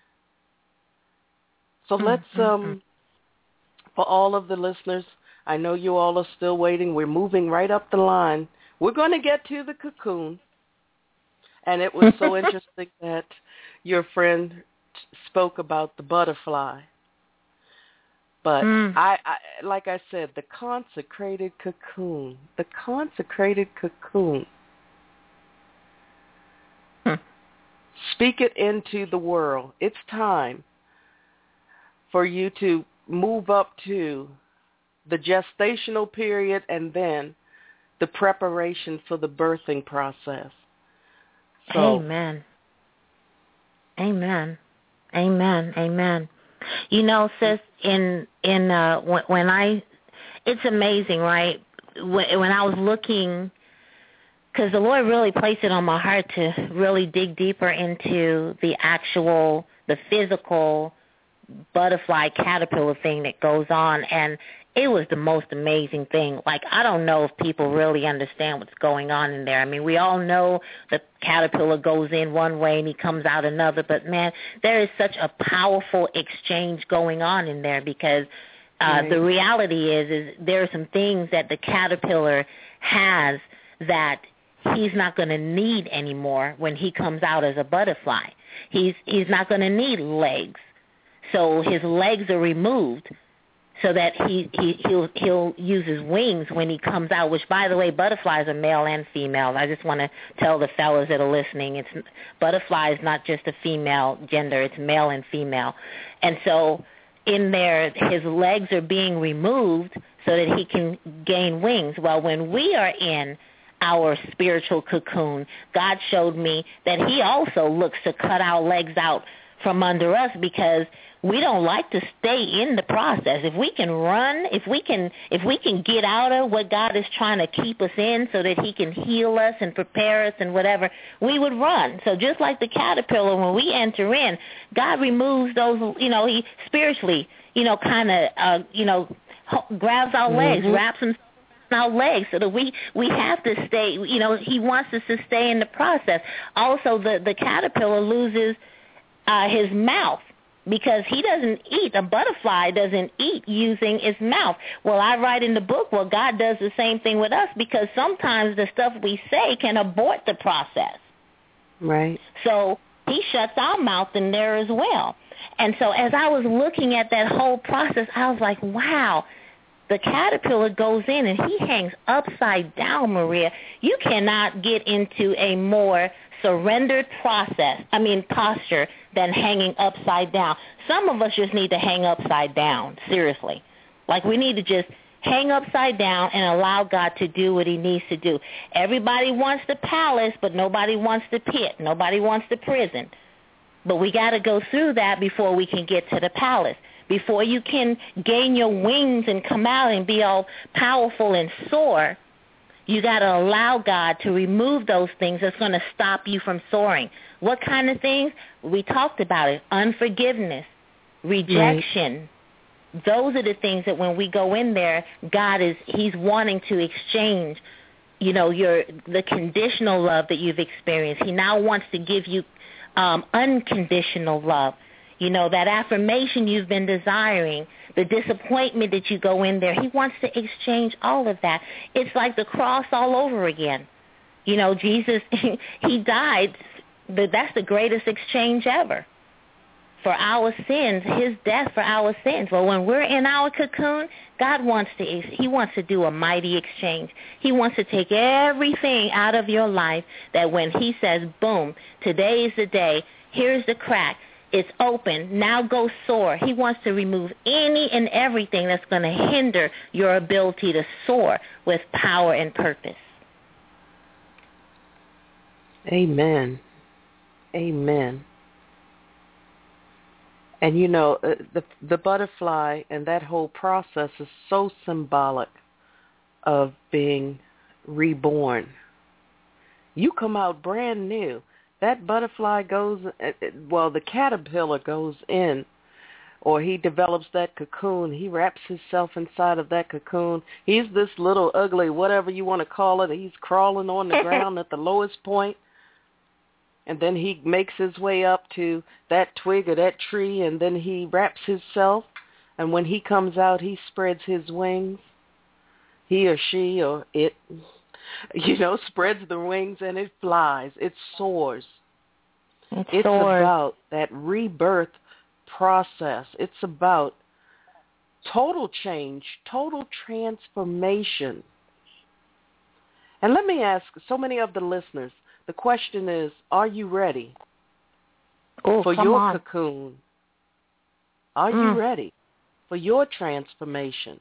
So mm, let's, mm, um, mm. for all of the listeners, I know you all are still waiting. We're moving right up the line. We're going to get to the cocoon. And it was so interesting that your friend spoke about the butterfly. But mm. I, I, like I said, the consecrated cocoon, the consecrated cocoon. Hmm. Speak it into the world. It's time for you to move up to the gestational period and then the preparation for the birthing process. So, Amen. Amen. Amen. Amen. You know, sis, in in uh, when, when I, it's amazing, right? When, when I was looking, because the Lord really placed it on my heart to really dig deeper into the actual, the physical butterfly caterpillar thing that goes on, and it was the most amazing thing. Like, I don't know if people really understand what's going on in there. I mean, we all know the caterpillar goes in one way and he comes out another, but man, there is such a powerful exchange going on in there because uh, right. the reality is, is there are some things that the caterpillar has that he's not going to need anymore when he comes out as a butterfly. He's he's not going to need legs. So his legs are removed so that he, he, he'll, he'll use his wings when he comes out, which, by the way, butterflies are male and female. I just want to tell the fellas that are listening, it's butterfly is not just a female gender. It's male and female. And so in there, his legs are being removed so that he can gain wings. Well, when we are in our spiritual cocoon, God showed me that he also looks to cut our legs out from under us because we don't like to stay in the process. If we can run, if we can if we can get out of what God is trying to keep us in so that he can heal us and prepare us and whatever, we would run. So just like the caterpillar, when we enter in, God removes those, you know, he spiritually, you know, kind of, uh, you know, grabs our legs, mm-hmm. wraps himself our legs so that we, we have to stay, you know, he wants us to stay in the process. Also, the, the caterpillar loses uh, his mouth because he doesn't eat. A butterfly doesn't eat using its mouth. Well, I write in the book, well, God does the same thing with us because sometimes the stuff we say can abort the process. Right. So he shuts our mouth in there as well. And so as I was looking at that whole process, I was like, wow, the caterpillar goes in and he hangs upside down, Maria. You cannot get into a more surrendered process, I mean posture, than hanging upside down. Some of us just need to hang upside down, seriously. Like we need to just hang upside down and allow God to do what he needs to do. Everybody wants the palace, but nobody wants the pit. Nobody wants the prison. But we got to go through that before we can get to the palace. Before you can gain your wings and come out and be all powerful and soar, you got to allow God to remove those things that's going to stop you from soaring. What kind of things? We talked about it. Unforgiveness, rejection. Right. Those are the things that when we go in there, God is, he's wanting to exchange, you know, your the conditional love that you've experienced. He now wants to give you um, unconditional love. You know, that affirmation you've been desiring, the disappointment that you go in there, he wants to exchange all of that. It's like the cross all over again. You know, Jesus, he died. That's the greatest exchange ever. For our sins, his death for our sins. Well, when we're in our cocoon, God wants to, he wants to do a mighty exchange. He wants to take everything out of your life that when he says, boom, today is the day, here's the crack. It's open. Now go soar. He wants to remove any and everything that's going to hinder your ability to soar with power and purpose. Amen. Amen. And, you know, uh, the the butterfly and that whole process is so symbolic of being reborn. You come out brand new. That butterfly goes, well, the caterpillar goes in, or he develops that cocoon. He wraps himself inside of that cocoon. He's this little ugly, whatever you want to call it. He's crawling on the ground at the lowest point, and then he makes his way up to that twig or that tree, and then he wraps himself, and when he comes out, he spreads his wings. He or she or it, you know, spreads the wings and it flies. It soars. It it's soars. about that rebirth process. It's about total change, total transformation. And let me ask so many of the listeners, the question is, are you ready oh, for your on. cocoon? Are mm. you ready for your transformation?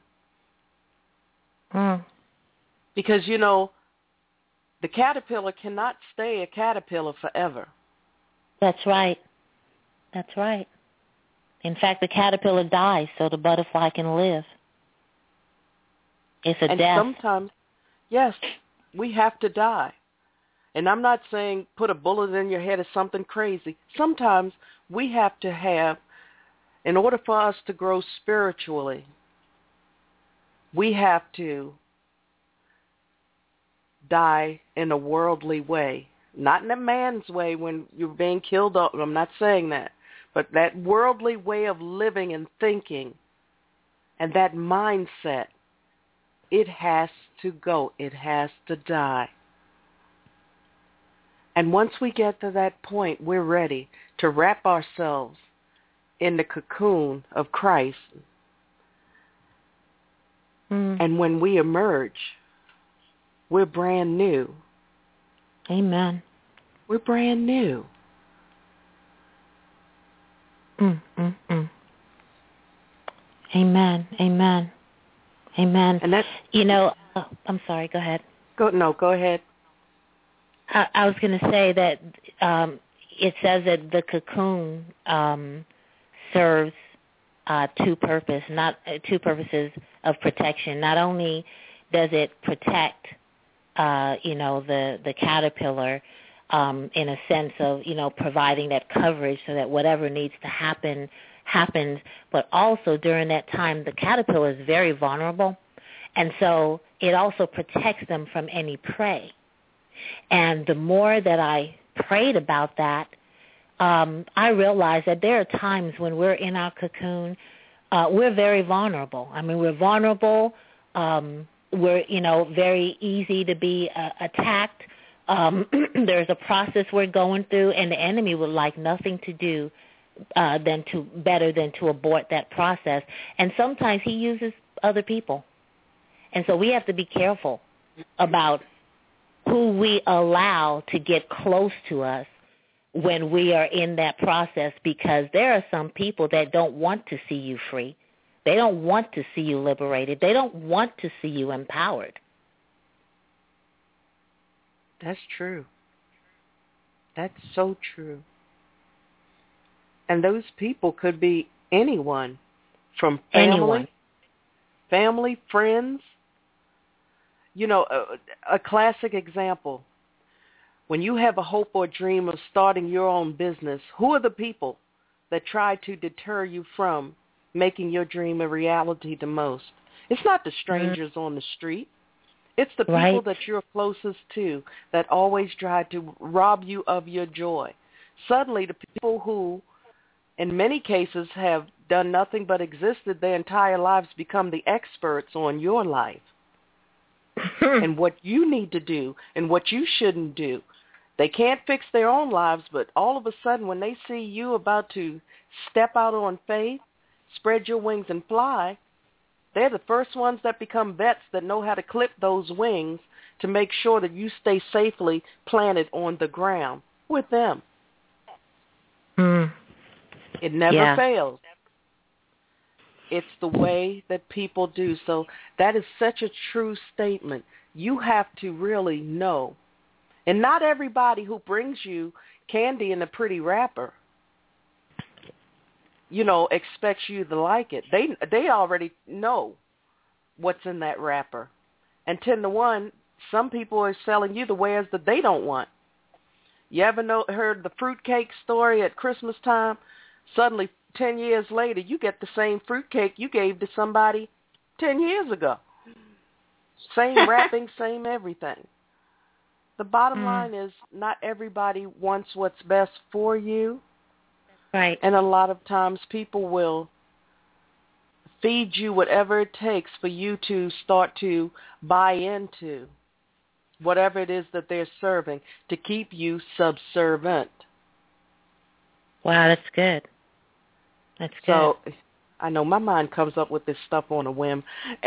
Mm. Because, you know, the caterpillar cannot stay a caterpillar forever. That's right. That's right. In fact, the caterpillar dies so the butterfly can live. It's a and death. And sometimes, yes, we have to die. And I'm not saying put a bullet in your head or something crazy. Sometimes we have to have, in order for us to grow spiritually, we have to die in a worldly way. Not in a man's way when you're being killed off. I'm not saying that. But that worldly way of living and thinking and that mindset, it has to go. It has to die. And once we get to that point, we're ready to wrap ourselves in the cocoon of Christ. Mm. And when we emerge, we're brand new. Amen. We're brand new. Mm, mm, mm. Amen. Amen. Amen. And that, you know, oh, I'm sorry. Go ahead. Go no. Go ahead. I, I was going to say that um, it says that the cocoon um, serves uh, two purpose, not uh, two purposes of protection. Not only does it protect, uh, you know, the the caterpillar um, in a sense of, you know, providing that coverage so that whatever needs to happen happens, but also during that time the caterpillar is very vulnerable, and so it also protects them from any prey. And the more that I prayed about that, um, I realized that there are times when we're in our cocoon, uh, we're very vulnerable. I mean, we're vulnerable. Um, we're, you know, very easy to be uh, attacked. Um, there's a process we're going through, and the enemy would like nothing to do uh, than to better than to abort that process. And sometimes he uses other people, and so we have to be careful about who we allow to get close to us when we are in that process, because there are some people that don't want to see you free. They don't want to see you liberated. They don't want to see you empowered. That's true. That's so true. And those people could be anyone, from family, anyone. family, friends. You know, a, a classic example, when you have a hope or dream of starting your own business, who are the people that try to deter you from making your dream a reality the most? It's not the strangers mm-hmm. on the street. It's the people right. that you're closest to that always try to rob you of your joy. Suddenly, the people who, in many cases, have done nothing but existed their entire lives become the experts on your life. And what you need to do and what you shouldn't do. They can't fix their own lives, but all of a sudden when they see you about to step out on faith, spread your wings and fly, they're the first ones that become vets that know how to clip those wings to make sure that you stay safely planted on the ground with them. Mm. It never yeah. fails. It's the way that people do. So that is such a true statement. You have to really know. And not everybody who brings you candy in a pretty wrapper, you know, expects you to like it. They they already know what's in that wrapper. And ten to one, some people are selling you the wares that they don't want. You ever know, heard the fruitcake story at Christmas time? Suddenly, ten years later, you get the same fruitcake you gave to somebody ten years ago. Same wrapping, same everything. The bottom mm. line is not everybody wants what's best for you. Right. And a lot of times people will feed you whatever it takes for you to start to buy into whatever it is that they're serving to keep you subservient. Wow, that's good. That's good. So I know my mind comes up with this stuff on a whim.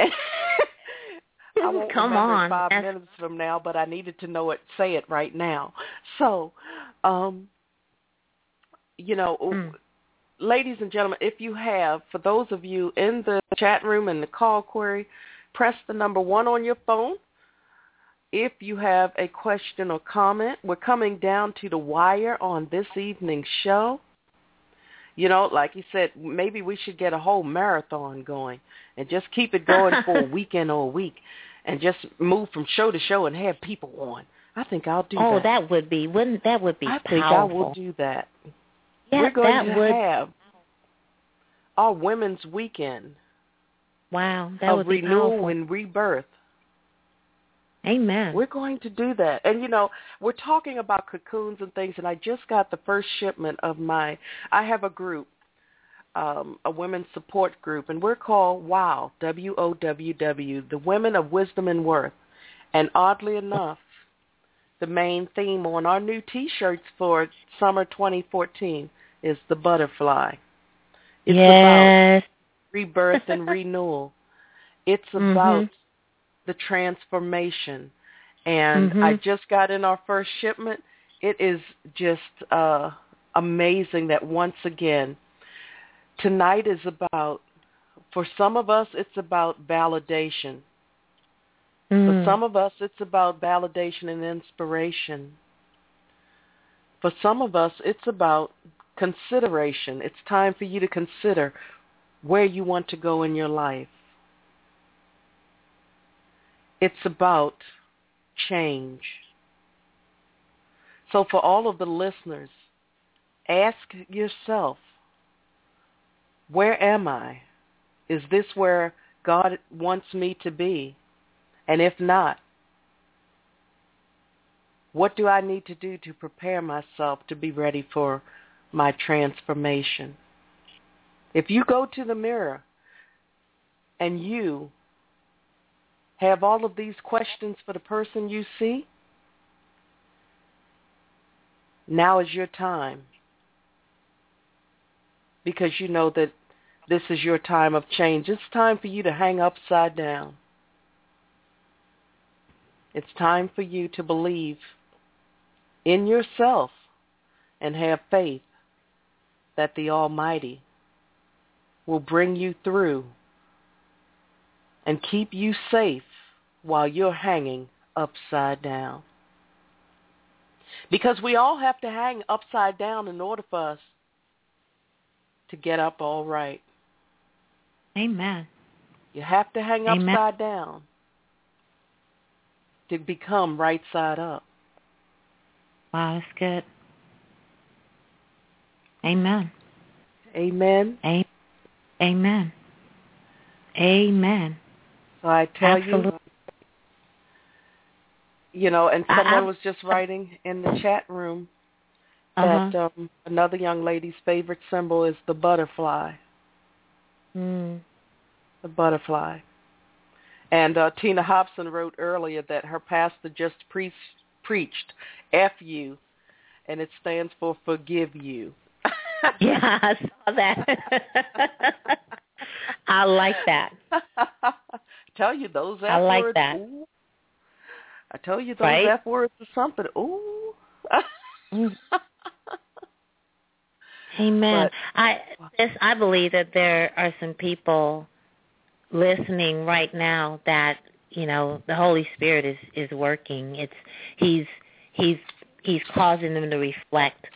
I won't Come remember on. it five That's... minutes from now, but I needed to know it, say it right now. So, um, you know, mm. ladies and gentlemen, if you have, for those of you in the chat room and the call query, press the number one on your phone. If you have a question or comment, we're coming down to the wire on this evening's show. You know, like you said, maybe we should get a whole marathon going and just keep it going for a weekend or a week and just move from show to show and have people on. I think I'll do oh, that. Oh, that would be, wouldn't that would be I powerful. think I will do that. Yeah, We're going that to would... have our Women's Weekend. Wow, that of would be renewal powerful. and rebirth. Amen. We're going to do that. And, you know, we're talking about cocoons and things, and I just got the first shipment of my, I have a group, um, a women's support group, and we're called WOW, W O W W, the Women of Wisdom and Worth. And oddly enough, the main theme on our new T-shirts for summer twenty fourteen is the butterfly. It's yes. about rebirth and renewal. It's mm-hmm. about the transformation. And mm-hmm. I just got in our first shipment. It is just uh, amazing that once again, tonight is about, for some of us, it's about validation. Mm. For some of us, it's about validation and inspiration. For some of us, it's about consideration. It's time for you to consider where you want to go in your life. It's about change. So for all of the listeners, ask yourself, where am I? Is this where God wants me to be? And if not, what do I need to do to prepare myself to be ready for my transformation? If you go to the mirror and you have all of these questions for the person you see, now is your time, because you know that this is your time of change. It's time for you to hang upside down. It's time for you to believe in yourself and have faith that the Almighty will bring you through and keep you safe while you're hanging upside down. Because we all have to hang upside down in order for us to get up all right. Amen. You have to hang Amen. upside down to become right side up. Wow, that's good. Amen. Amen. A- Amen. Amen. So I tell Absolutely. you, you know, and someone I, I, was just writing in the chat room uh-huh. that um, another young lady's favorite symbol is the butterfly. Mm. The butterfly. And uh, Tina Hobson wrote earlier that her pastor just pre- preached F you, and it stands for forgive you. Yeah, I saw that. I like that. I tell you, those F I like words, that. ooh. I tell you, those right? F words are something, ooh. mm. Amen. But, I this, I believe that there are some people listening right now that, you know, the Holy Spirit is, is working. It's he's he's he's causing them to reflect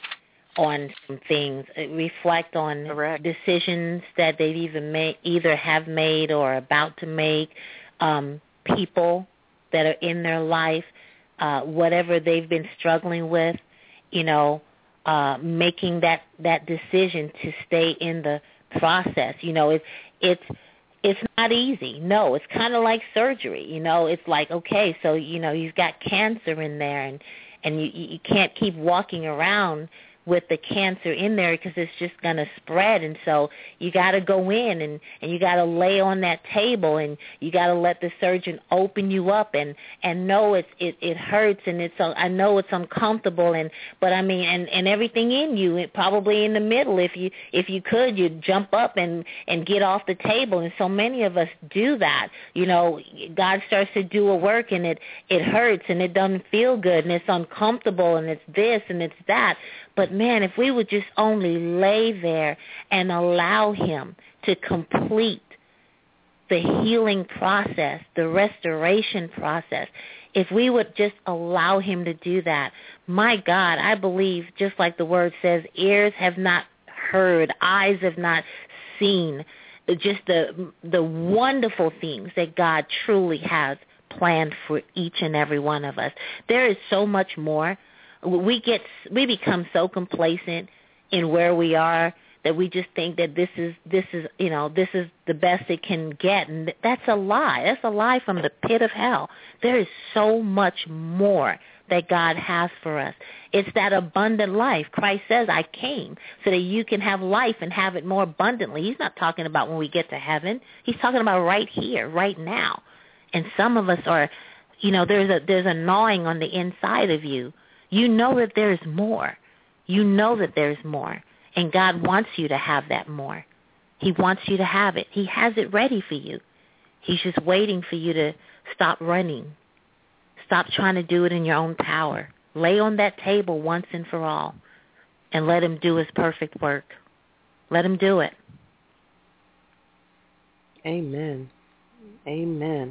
on some things, reflect on Correct. decisions that they've even made, either have made or are about to make, um, people that are in their life, uh, whatever they've been struggling with, you know, uh, making that, that decision to stay in the process. You know, it, it's it's not easy. No, it's kind of like surgery. You know, it's like, okay, so, you know, you've got cancer in there, and, and you, you can't keep walking around with the cancer in there because it's just going to spread. And so you got to go in and, and you got to lay on that table, and you got to let the surgeon open you up and, and know it's, it, it hurts, and it's, uh, I know it's uncomfortable, and, but I mean, and, and everything in you, it probably in the middle, if you, if you could, you'd jump up and, and get off the table. And so many of us do that. You know, God starts to do a work, and it, it hurts, and it doesn't feel good, and it's uncomfortable, and it's this and it's that. But, man, if we would just only lay there and allow him to complete the healing process, the restoration process, if we would just allow him to do that, my God, I believe, just like the word says, ears have not heard, eyes have not seen, just the the wonderful things that God truly has planned for each and every one of us. There is so much more. We get we become so complacent in where we are that we just think that this is this is you know this is the best it can get, and that's a lie. That's a lie from the pit of hell. There is so much more that God has for us. It's that abundant life. Christ says, "I came so that you can have life and have it more abundantly." He's not talking about when we get to heaven. He's talking about right here, right now. And some of us are you know, there's a there's a gnawing on the inside of you. You know that there's more. You know that there's more. And God wants you to have that more. He wants you to have it. He has it ready for you. He's just waiting for you to stop running. Stop trying to do it in your own power. Lay on that table once and for all and let him do his perfect work. Let him do it. Amen. Amen.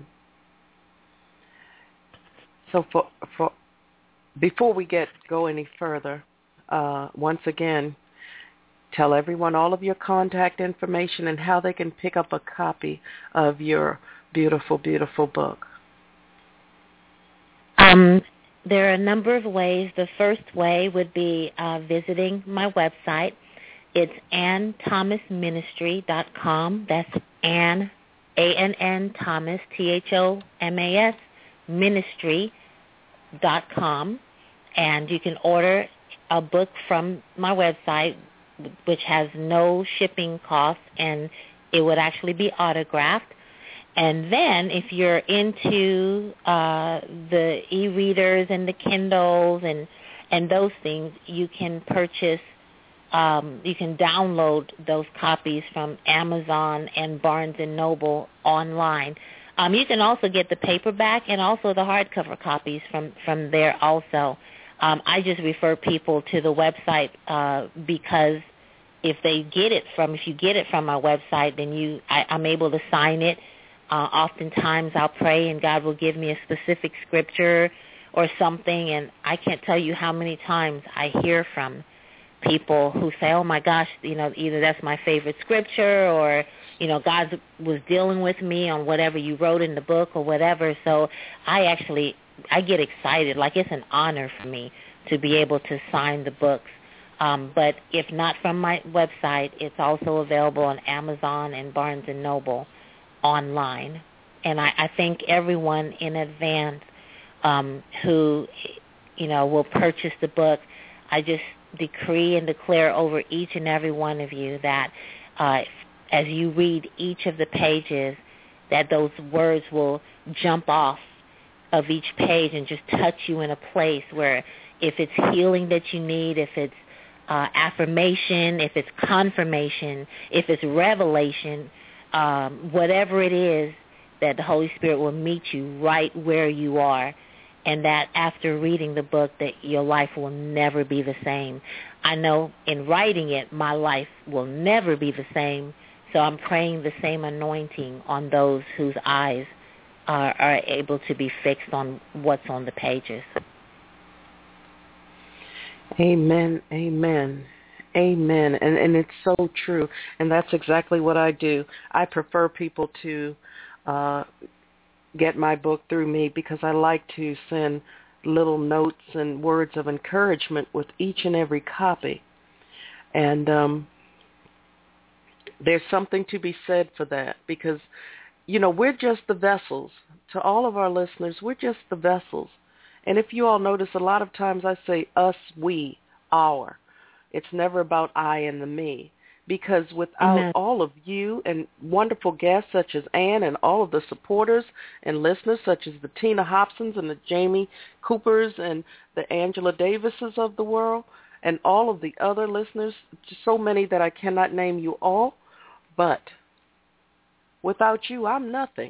So for for before we get go any further, uh, once again, tell everyone all of your contact information and how they can pick up a copy of your beautiful, beautiful book. Um, there are a number of ways. The first way would be uh, visiting my website. It's ann thomas ministry dot com. That's Ann, A N N Thomas, T H O M A S, ministry dot com. And you can order a book from my website, which has no shipping costs, and it would actually be autographed. And then if you're into uh, the e-readers and the Kindles and, and those things, you can purchase, um, you can download those copies from Amazon and Barnes and Noble online. Um, you can also get the paperback and also the hardcover copies from, from there also. Um, I just refer people to the website uh, because if they get it from, if you get it from my website, then you, I, I'm able to sign it. Uh, oftentimes I'll pray and God will give me a specific scripture or something, and I can't tell you how many times I hear from people who say, oh my gosh, you know, either that's my favorite scripture or, you know, God was dealing with me on whatever you wrote in the book or whatever. So I actually, I get excited. Like it's an honor for me to be able to sign the books. Um, but if not from my website, it's also available on Amazon and Barnes and Noble online. And I, I thank everyone in advance um, who, you know, will purchase the book. I just decree and declare over each and every one of you that uh, as you read each of the pages, that those words will jump off of each page and just touch you in a place where if it's healing that you need, if it's uh, affirmation, if it's confirmation, if it's revelation, um, whatever it is, that the Holy Spirit will meet you right where you are, and that after reading the book that your life will never be the same. I know in writing it, my life will never be the same, so I'm praying the same anointing on those whose eyes are, are able to be fixed on what's on the pages. Amen, amen, amen. And, and it's so true, and that's exactly what I do. I prefer people to uh, get my book through me because I like to send little notes and words of encouragement with each and every copy. And um, there's something to be said for that because, you know, we're just the vessels. To all of our listeners, we're just the vessels. And if you all notice, a lot of times I say us, we, our. It's never about I and the me. Because without Amen. All of you and wonderful guests such as Ann and all of the supporters and listeners such as the Tina Hobsons and the Jamie Coopers and the Angela Davises of the world and all of the other listeners, so many that I cannot name you all, but without you, I'm nothing.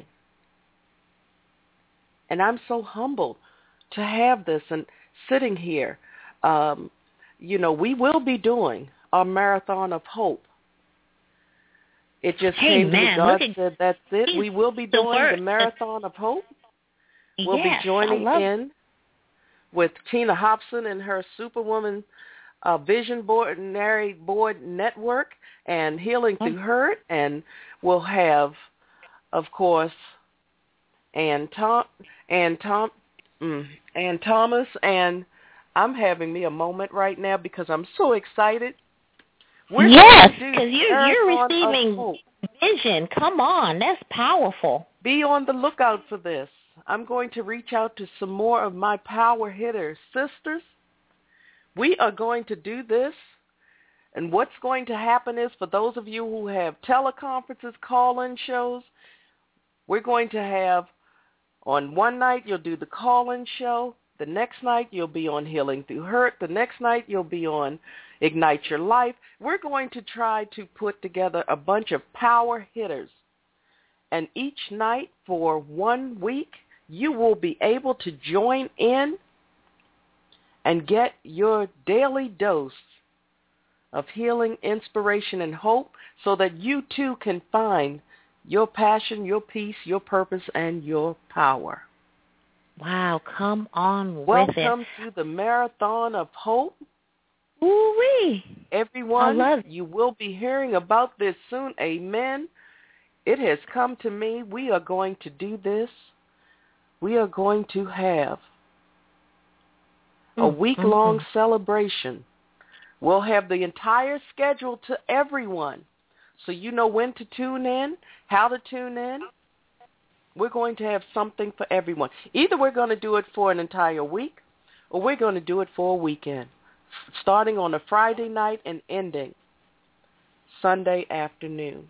And I'm so humbled to have this and sitting here. Um, you know, we will be doing our Marathon of Hope. It just hey, came man, to God at, said, that's it. We will be doing the, the Marathon of Hope. We'll yes, be joining love- in with Tina Hobson and her Superwoman uh, Vision Board, Board Network and Healing Through Hurt. And we'll have, of course, Ann Tom, Ann Tom, mm, Ann Thomas. And I'm having me a moment right now because I'm so excited. We're yes, because you're, you're receiving vision. Come on, that's powerful. Be on the lookout for this. I'm going to reach out to some more of my power hitter sisters. We are going to do this, and what's going to happen is for those of you who have teleconferences, call-in shows, we're going to have On one night, you'll do the call-in show. The next night, you'll be on Healing Through Hurt. The next night, you'll be on Ignite Your Life. We're going to try to put together a bunch of power hitters. And each night for one week, you will be able to join in and get your daily dose of healing, inspiration, and hope so that you too can find your passion, your peace, your purpose, and your power. Wow, come on with Welcome it. Welcome to the Marathon of Hope. Ooh-wee. Everyone, I love you will be hearing about this soon. Amen. It has come to me. We are going to do this. We are going to have a week-long mm-hmm. celebration. We'll have the entire schedule to everyone, so you know when to tune in, how to tune in. We're going to have something for everyone. Either we're going to do it for an entire week, or we're going to do it for a weekend, starting on a Friday night and ending Sunday afternoon.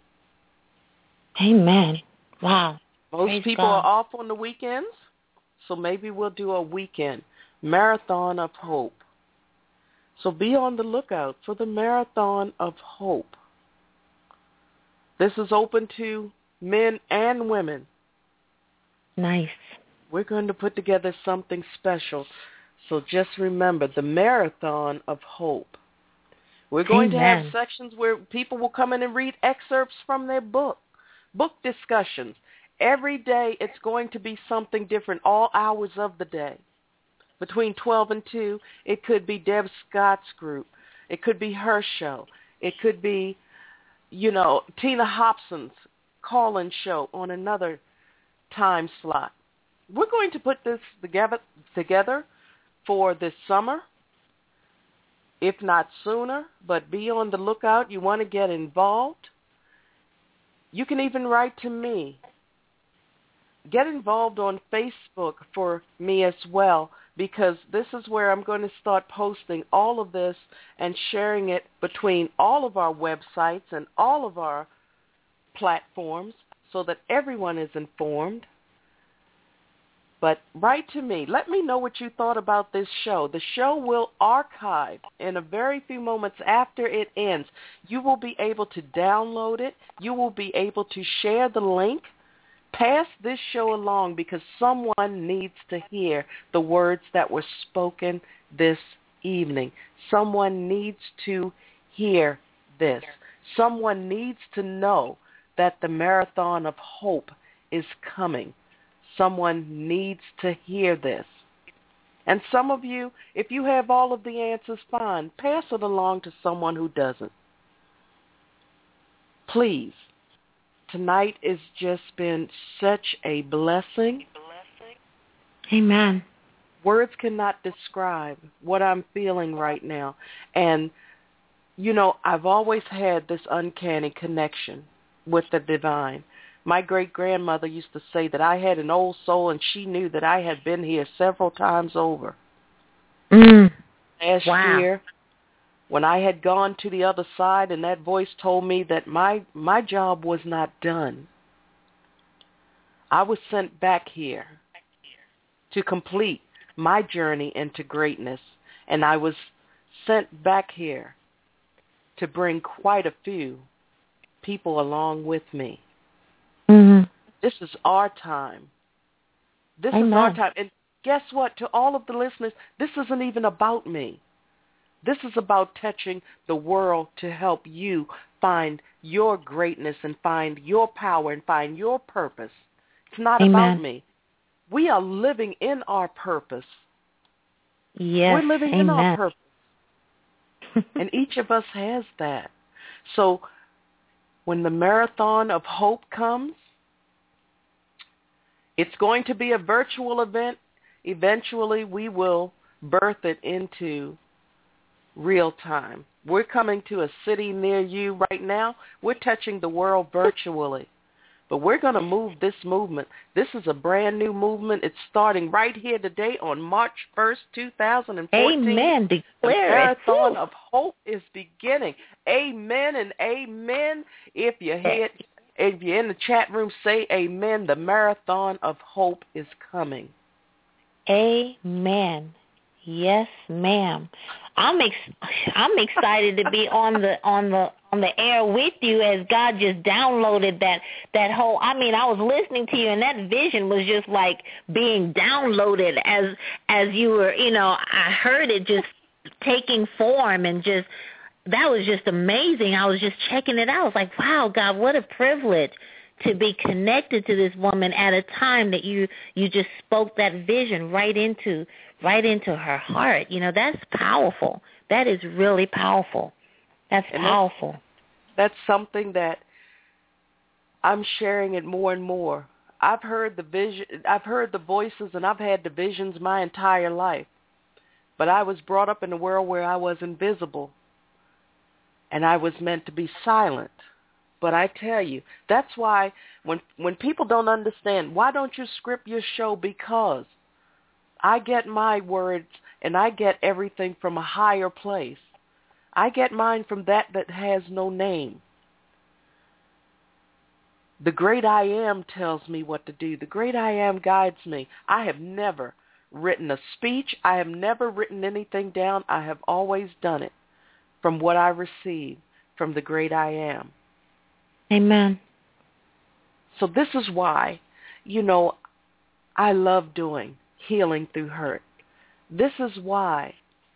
Amen. Wow. Most Praise people God. are off on the weekends, so maybe we'll do a weekend Marathon of Hope. So be on the lookout for the Marathon of Hope. This is open to men and women. Nice. We're going to put together something special. So just remember, the Marathon of Hope. We're going Amen. to have sections where people will come in and read excerpts from their book, book discussions. Every day it's going to be something different, all hours of the day. Between twelve and two, it could be Deb Scott's group. It could be her show. It could be, you know, Tina Hobson's call-in show on another time slot. We're going to put this together, together for this summer, if not sooner, but be on the lookout. You want to get involved? You can even write to me. Get involved on Facebook for me as well, because this is where I'm going to start posting all of this and sharing it between all of our websites and all of our platforms so that everyone is informed. But write to me. Let me know what you thought about this show. The show will archive in a very few moments after it ends. You will be able to download it. You will be able to share the link. Pass this show along, because someone needs to hear the words that were spoken this evening. Someone needs to hear this. Someone needs to know that the Marathon of Hope is coming. Someone needs to hear this. And some of you, if you have all of the answers, fine. Pass it along to someone who doesn't. Please. Tonight has just been such a blessing. Amen. Words cannot describe what I'm feeling right now. And, you know, I've always had this uncanny connection with the divine. My great-grandmother used to say that I had an old soul, and she knew that I had been here several times over. Mm. Last wow. year, when I had gone to the other side and that voice told me that my, my job was not done, I was sent back here to complete my journey into greatness. And I was sent back here to bring quite a few people along with me. Mm-hmm. This is our time. This Amen. is our time. And guess what? To all of the listeners, this isn't even about me. This is about touching the world to help you find your greatness and find your power and find your purpose. It's not Amen. about me. We are living in our purpose. Yes, We're living amen. in our purpose. And each of us has that. So when the Marathon of Hope comes, it's going to be a virtual event. Eventually, we will birth it into real time. We're coming to a city near you right now. We're touching the world virtually. But we're going to move this movement. This is a brand new movement. It's starting right here today on March first, two thousand fourteen. Amen. Declare the Marathon it. of Hope is beginning. Amen and amen. If you hit If you're in the chat room, say amen. The marathon of hope is coming. Amen. Yes, ma'am. I'm ex- I'm excited to be on the on the on the air with you as God just downloaded that that whole. I mean, I was listening to you and that vision was just like being downloaded as as you were. You know, I heard it just taking form and just that was just amazing. I was just checking it out. I was like, wow, God, what a privilege to be connected to this woman at a time that you you just spoke that vision right into right into her heart. You know, that's powerful. That is really powerful. That's and powerful. That's, that's something that I'm sharing it more and more. I've heard the vision, I've heard the voices, and I've had the visions my entire life. But I was brought up in a world where I was invisible, and I was meant to be silent. But I tell you, that's why when when people don't understand, why don't you script your show? Because I get my words and I get everything from a higher place. I get mine from that that has no name. The great I am tells me what to do. The great I am guides me. I have never written a speech. I have never written anything down. I have always done it from what I receive from the great I am. Amen. So this is why, you know, I love doing healing through hurt. This is why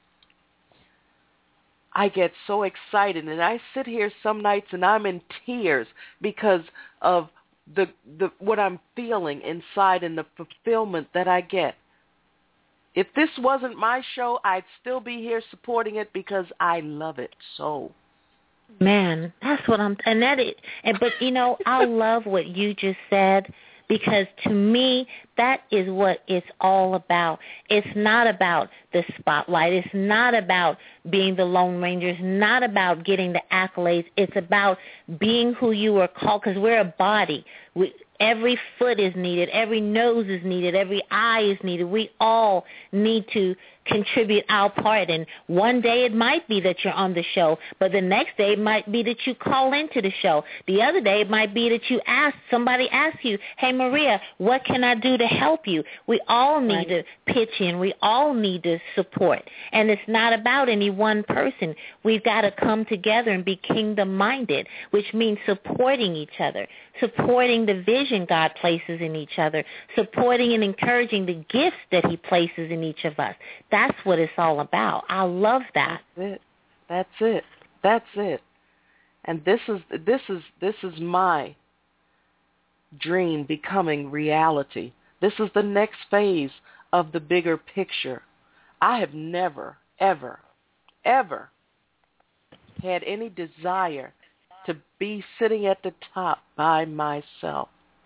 I get so excited, and I sit here some nights and I'm in tears because of the the what I'm feeling inside and the fulfillment that I get. If this wasn't my show, I'd still be here supporting it because I love it so. Man, that's what I'm, and that is, and but you know, I love what you just said because to me, that is what it's all about. It's not about the spotlight. It's not about being the Lone Ranger. It's not about getting the accolades. It's about being who you were called because we're a body. We, every foot is needed. Every nose is needed. Every eye is needed. We all need to contribute our part. And one day it might be that you're on the show, but the next day it might be that you call into the show. The other day it might be that you ask, somebody asks you, hey, Maria, what can I do to help you? We all need right. to pitch in. We all need to support. And it's not about any one person. We've got to come together and be kingdom-minded, which means supporting each other, supporting the vision God places in each other, supporting and encouraging the gifts that he places in each of us. That's what it's all about. I love that. That's it. That's it. That's it. And this is this is this is my dream becoming reality. This is the next phase of the bigger picture. I have never, ever, ever had any desire to be sitting at the top by myself.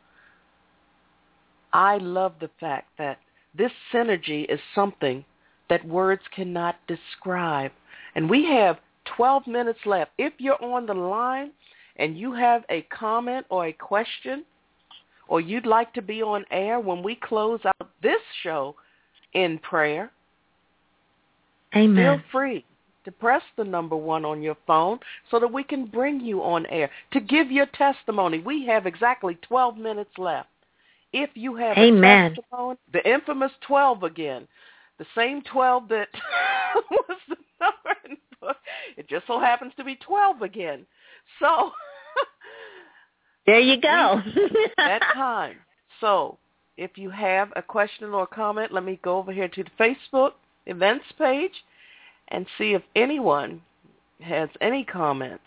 I love the fact that this synergy is something that words cannot describe. And we have twelve minutes left. If you're on the line and you have a comment or a question, or you'd like to be on air when we close out this show in prayer, Amen. Feel free to press the number one on your phone so that we can bring you on air to give your testimony. We have exactly twelve minutes left. If you have Amen. a testimony, the infamous twelve again, the same twelve that was the number in the book, it just so happens to be twelve again. So there you go. That time. So if you have a question or a comment, let me go over here to the Facebook events page and see if anyone has any comments.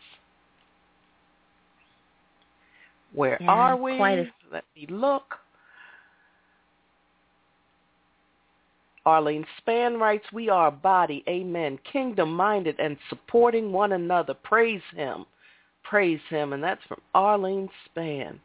Where yeah, are we? Quite a... Let me look. Arlene Span writes, we are a body, amen, kingdom-minded and supporting one another. Praise him. Praise him. And that's from Arlene Span.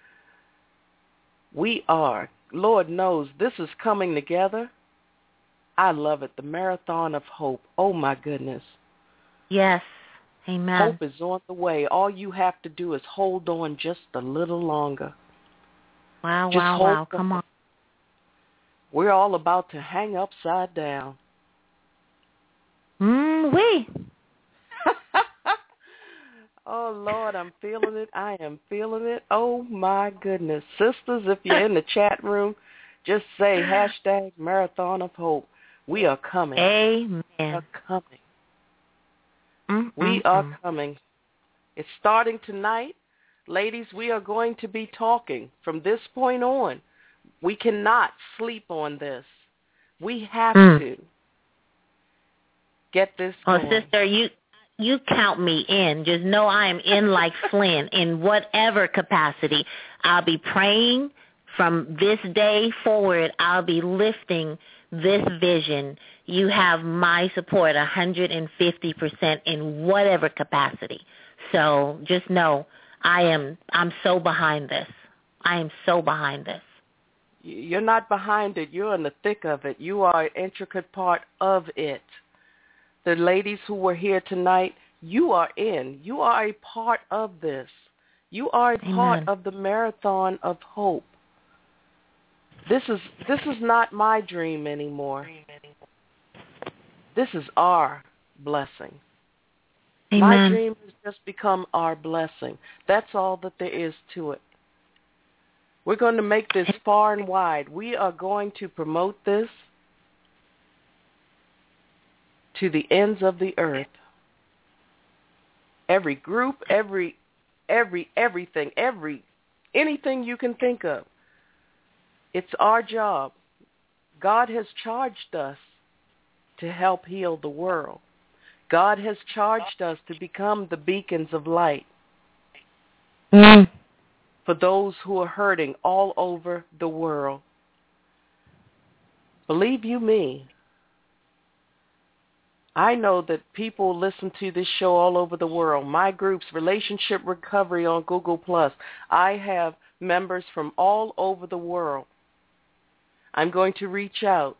We are. Lord knows this is coming together. I love it. The marathon of hope. Oh, my goodness. Yes. Amen. Hope is on the way. All you have to do is hold on just a little longer. Wow, just wow, wow. Come on. We're all about to hang upside down. Mm, we. Oh, Lord, I'm feeling it. I am feeling it. Oh, my goodness. Sisters, if you're in the chat room, just say hashtag Marathon of Hope. We are coming. Amen. We are coming. Mm-mm-mm. We are coming. It's starting tonight. Ladies, we are going to be talking from this point on. We cannot sleep on this. We have mm. to get this going. Oh, sister, you you count me in. Just know I am in like Flynn in whatever capacity. I'll be praying from this day forward. I'll be lifting this vision. You have my support one hundred fifty percent in whatever capacity. So just know I am I'm so behind this. I am so behind this. You're not behind it. You're in the thick of it. You are an intricate part of it. The ladies who were here tonight, you are in. You are a part of this. You are a Amen. part of the Marathon of Hope. This is this is not my dream anymore. This is our blessing. Amen. My dream has just become our blessing. That's all that there is to it. We're going to make this far and wide. We are going to promote this to the ends of the earth. Every group, every, every, everything, every, anything you can think of. It's our job. God has charged us to help heal the world. God has charged us to become the beacons of light mm. for those who are hurting all over the world. Believe you me, I know that people listen to this show all over the world. My group's Relationship Recovery on Google Plus. I have members from all over the world. I'm going to reach out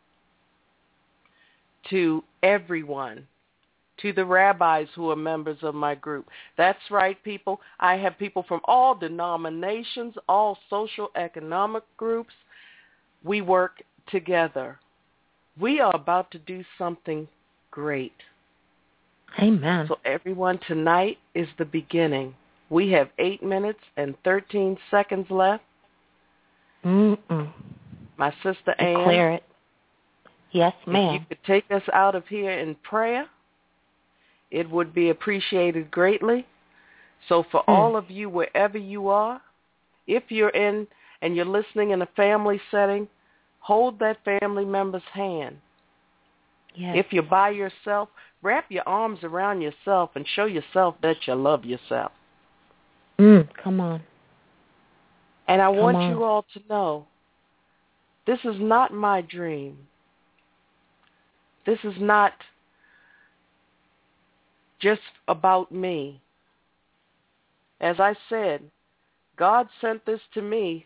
to everyone, to the rabbis who are members of my group. That's right, people. I have people from all denominations, all social economic groups. We work together. We are about to do something great. Amen. So everyone, tonight is the beginning. We have eight minutes and thirteen seconds left. Mm-mm. My sister Ann. Clear it. Yes, ma'am. If you could take us out of here in prayer, it would be appreciated greatly. So for mm. all of you, wherever you are, if you're in and you're listening in a family setting, hold that family member's hand. Yes. If you're by yourself, wrap your arms around yourself and show yourself that you love yourself. Mm, come on. And I come want on. you all to know, this is not my dream. This is not just about me. As I said, God sent this to me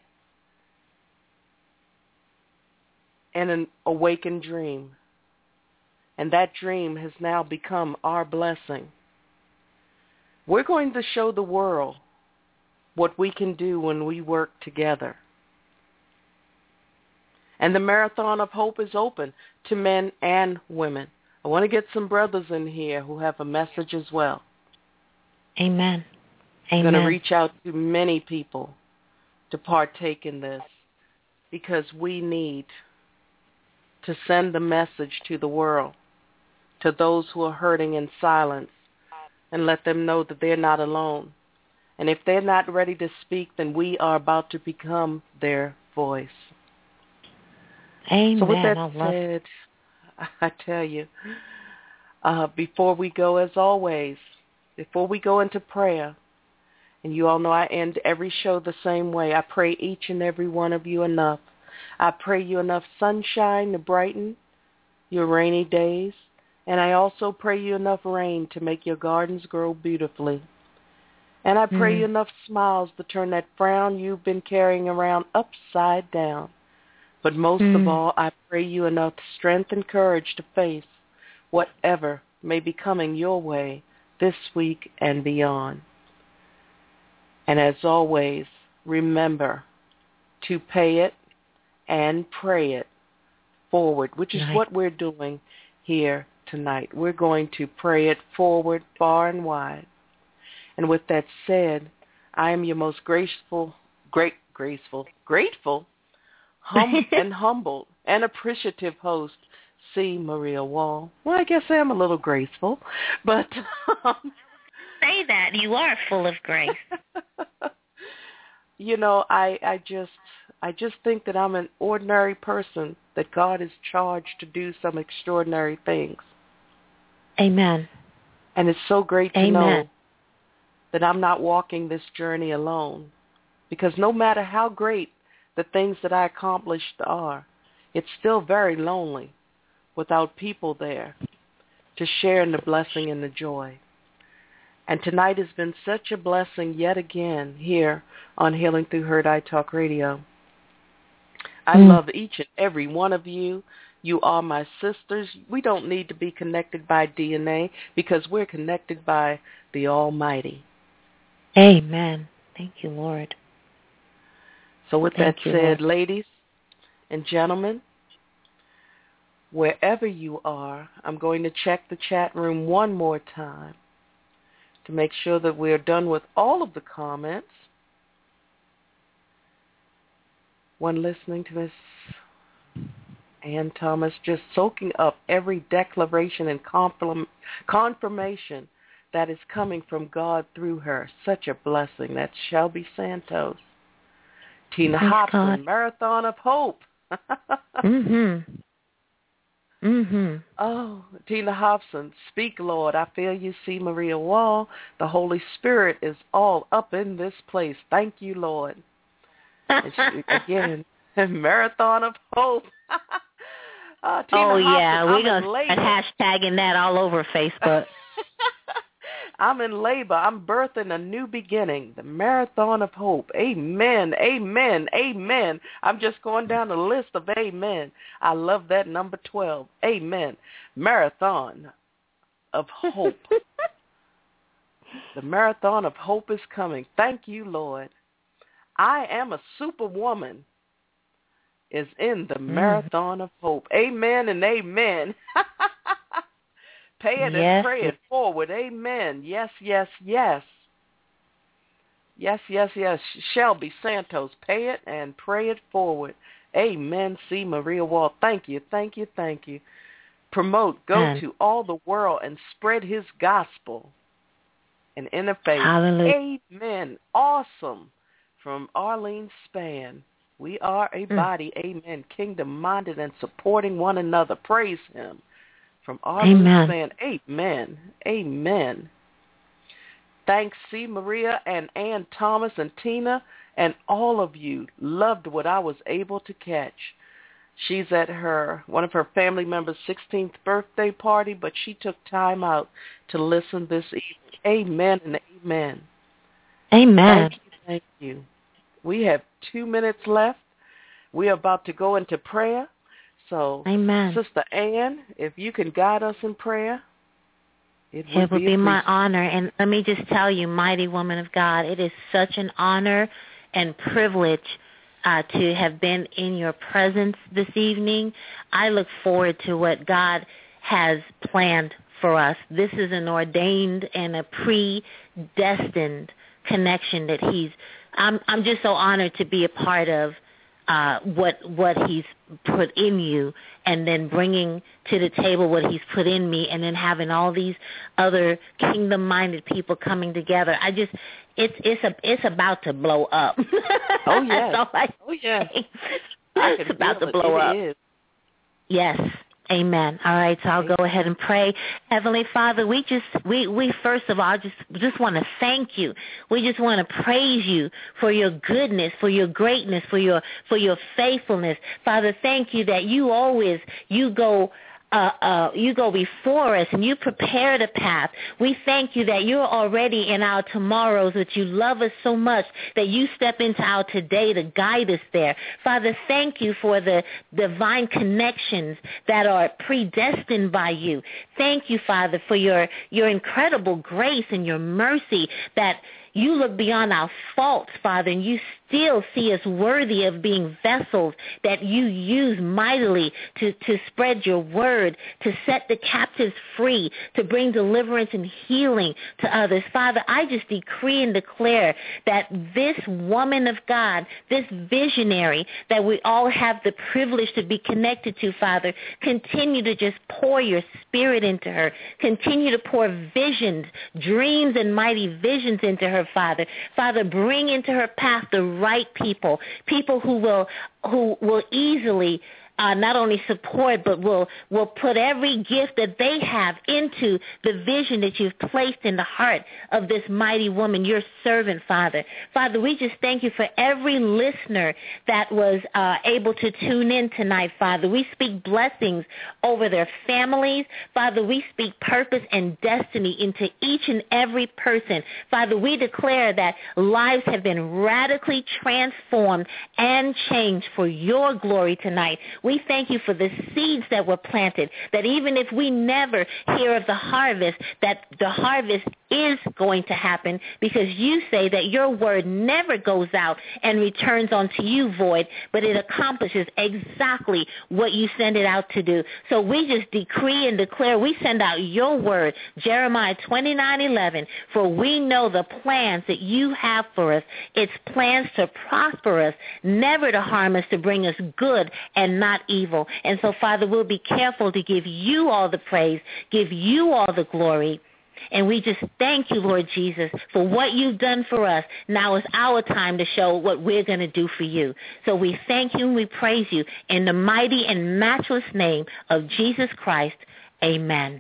in an awakened dream. And that dream has now become our blessing. We're going to show the world what we can do when we work together. And the Marathon of Hope is open to men and women. I want to get some brothers in here who have a message as well. Amen. Amen. I'm going to reach out to many people to partake in this because we need to send the message to the world, to those who are hurting in silence, and let them know that they're not alone. And if they're not ready to speak, then we are about to become their voice. Amen. So with that I love said, I tell you, uh, before we go, as always, before we go into prayer, and you all know I end every show the same way, I pray each and every one of you enough. I pray you enough sunshine to brighten your rainy days, and I also pray you enough rain to make your gardens grow beautifully. And I pray mm. you enough smiles to turn that frown you've been carrying around upside down. But most mm. of all, I pray you enough strength and courage to face whatever may be coming your way this week and beyond. And as always, remember to pay it and pray it forward, which is right. what we're doing here tonight. We're going to pray it forward far and wide. And with that said, I am your most graceful, great, graceful, grateful, hum, and humbled and appreciative host, C. Maria Wall. Well, I guess I am a little graceful, but um, say that you are full of grace. You know, I, I just, I just think that I'm an ordinary person that God is charged to do some extraordinary things. Amen. And it's so great to Amen. know that I'm not walking this journey alone, because no matter how great the things that I accomplished are, it's still very lonely without people there to share in the blessing and the joy. And tonight has been such a blessing yet again here on Healing Through Hurt I Talk Radio. I mm. love each and every one of you. You are my sisters. We don't need to be connected by D N A because we're connected by the Almighty. Amen. Thank you, Lord. So with Thank that you, said, Lord. ladies and gentlemen, wherever you are, I'm going to check the chat room one more time to make sure that we're done with all of the comments. One listening to Miss Ann Thomas, just soaking up every declaration and confirmation that is coming from God through her. Such a blessing. That's Shelby Santos. Tina Thanks, Hobson, God. Marathon of Hope. mm-hmm. Mm-hmm. Oh, Tina Hobson, speak, Lord. I feel you, see Maria Wall. The Holy Spirit is all up in this place. Thank you, Lord. And she, again, Marathon of Hope. uh, Tina oh, Hobson, yeah. We're going to start hashtagging that all over Facebook. I'm in labor. I'm birthing a new beginning, the Marathon of Hope. Amen, amen, amen. I'm just going down the list of amen. I love that number twelve. Amen. Marathon of Hope. The Marathon of Hope is coming. Thank you, Lord. I am a superwoman is in the Marathon of Hope. Amen and amen. Pay it yes. and pray it forward. Amen. Yes, yes, yes. Yes, yes, yes. Shelby Santos, pay it and pray it forward. Amen. See Maria Wall. Thank you, thank you, thank you. Promote, go Amen. to all the world and spread his gospel and interfaith. Hallelujah. Amen. Awesome. From Arlene Spann. We are a mm. body. Amen. Kingdom-minded and supporting one another. Praise him. From Arlene Amen. Spann. Amen. Amen. Thanks, C. Maria and Ann Thomas and Tina and all of you loved what I was able to catch. She's at her one of her family members' sixteenth birthday party, but she took time out to listen this evening. Amen and amen. Amen. Thank you. Thank you. We have two minutes left. We are about to go into prayer. So, amen. Sister Ann, if you can guide us in prayer, it would, it would be, be my honor. And let me just tell you, mighty woman of God, it is such an honor and privilege uh, to have been in your presence this evening. I look forward to what God has planned for us. This is an ordained and a predestined connection that he's, I'm, I'm just so honored to be a part of uh, what what he's put in you, and then bringing to the table what he's put in me, and then having all these other kingdom-minded people coming together. I just, it's it's a it's about to blow up. Oh yes, oh yes, it's about to blow up. Is. Yes. Amen. All right, so I'll go ahead and pray. Heavenly Father, we just, we, we first of all just, just want to thank you. We just want to praise you for your goodness, for your greatness, for your, for your faithfulness. Father, thank you that you always, you go, Uh, uh, you go before us and you prepare the path. We thank you that you're already in our tomorrows, that you love us so much that you step into our today to guide us there. Father, thank you for the divine connections that are predestined by you. Thank you, Father, for your, your incredible grace and your mercy that You look beyond our faults, Father, and you still see us worthy of being vessels that you use mightily to, to spread your word, to set the captives free, to bring deliverance and healing to others. Father, I just decree and declare that this woman of God, this visionary that we all have the privilege to be connected to, Father, continue to just pour your spirit into her. Continue to pour visions, dreams, and mighty visions into her, Father. Father, bring into her path the right people, people who will who will easily Uh, not only support, but will will put every gift that they have into the vision that you've placed in the heart of this mighty woman, your servant, Father. Father, we just thank you for every listener that was uh, able to tune in tonight, Father. We speak blessings over their families. Father, we speak purpose and destiny into each and every person. Father, we declare that lives have been radically transformed and changed for your glory tonight. We thank you for the seeds that were planted, that even if we never hear of the harvest, that the harvest is going to happen, because you say that your word never goes out and returns unto you void, but it accomplishes exactly what you send it out to do. So we just decree and declare, we send out your word, Jeremiah twenty-nine eleven, for we know the plans that you have for us. It's plans to prosper us, never to harm us, to bring us good and not evil. And so, Father, we'll be careful to give you all the praise, give you all the glory. And we just thank you, Lord Jesus, for what you've done for us. Now is our time to show what we're going to do for you. So we thank you and we praise you in the mighty and matchless name of Jesus Christ. Amen.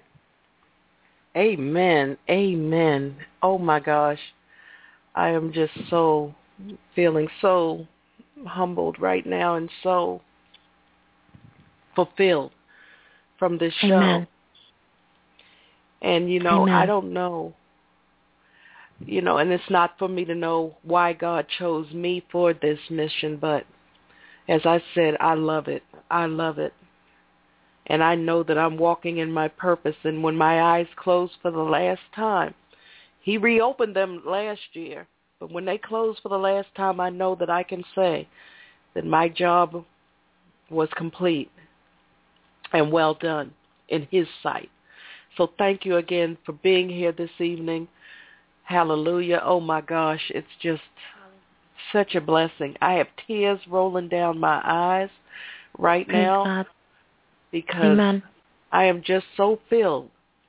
Amen. Amen. Oh, my gosh. I am just so feeling so humbled right now and so fulfilled from this show. Amen. And, you know, Amen. I don't know, you know, and it's not for me to know why God chose me for this mission, but as I said, I love it. I love it. And I know that I'm walking in my purpose. And when my eyes closed for the last time, he reopened them last year. But when they closed for the last time, I know that I can say that my job was complete and well done in his sight. So thank you again for being here this evening. Hallelujah. Oh, my gosh. It's just such a blessing. I have tears rolling down my eyes right Praise now God. because Amen. I am just so filled.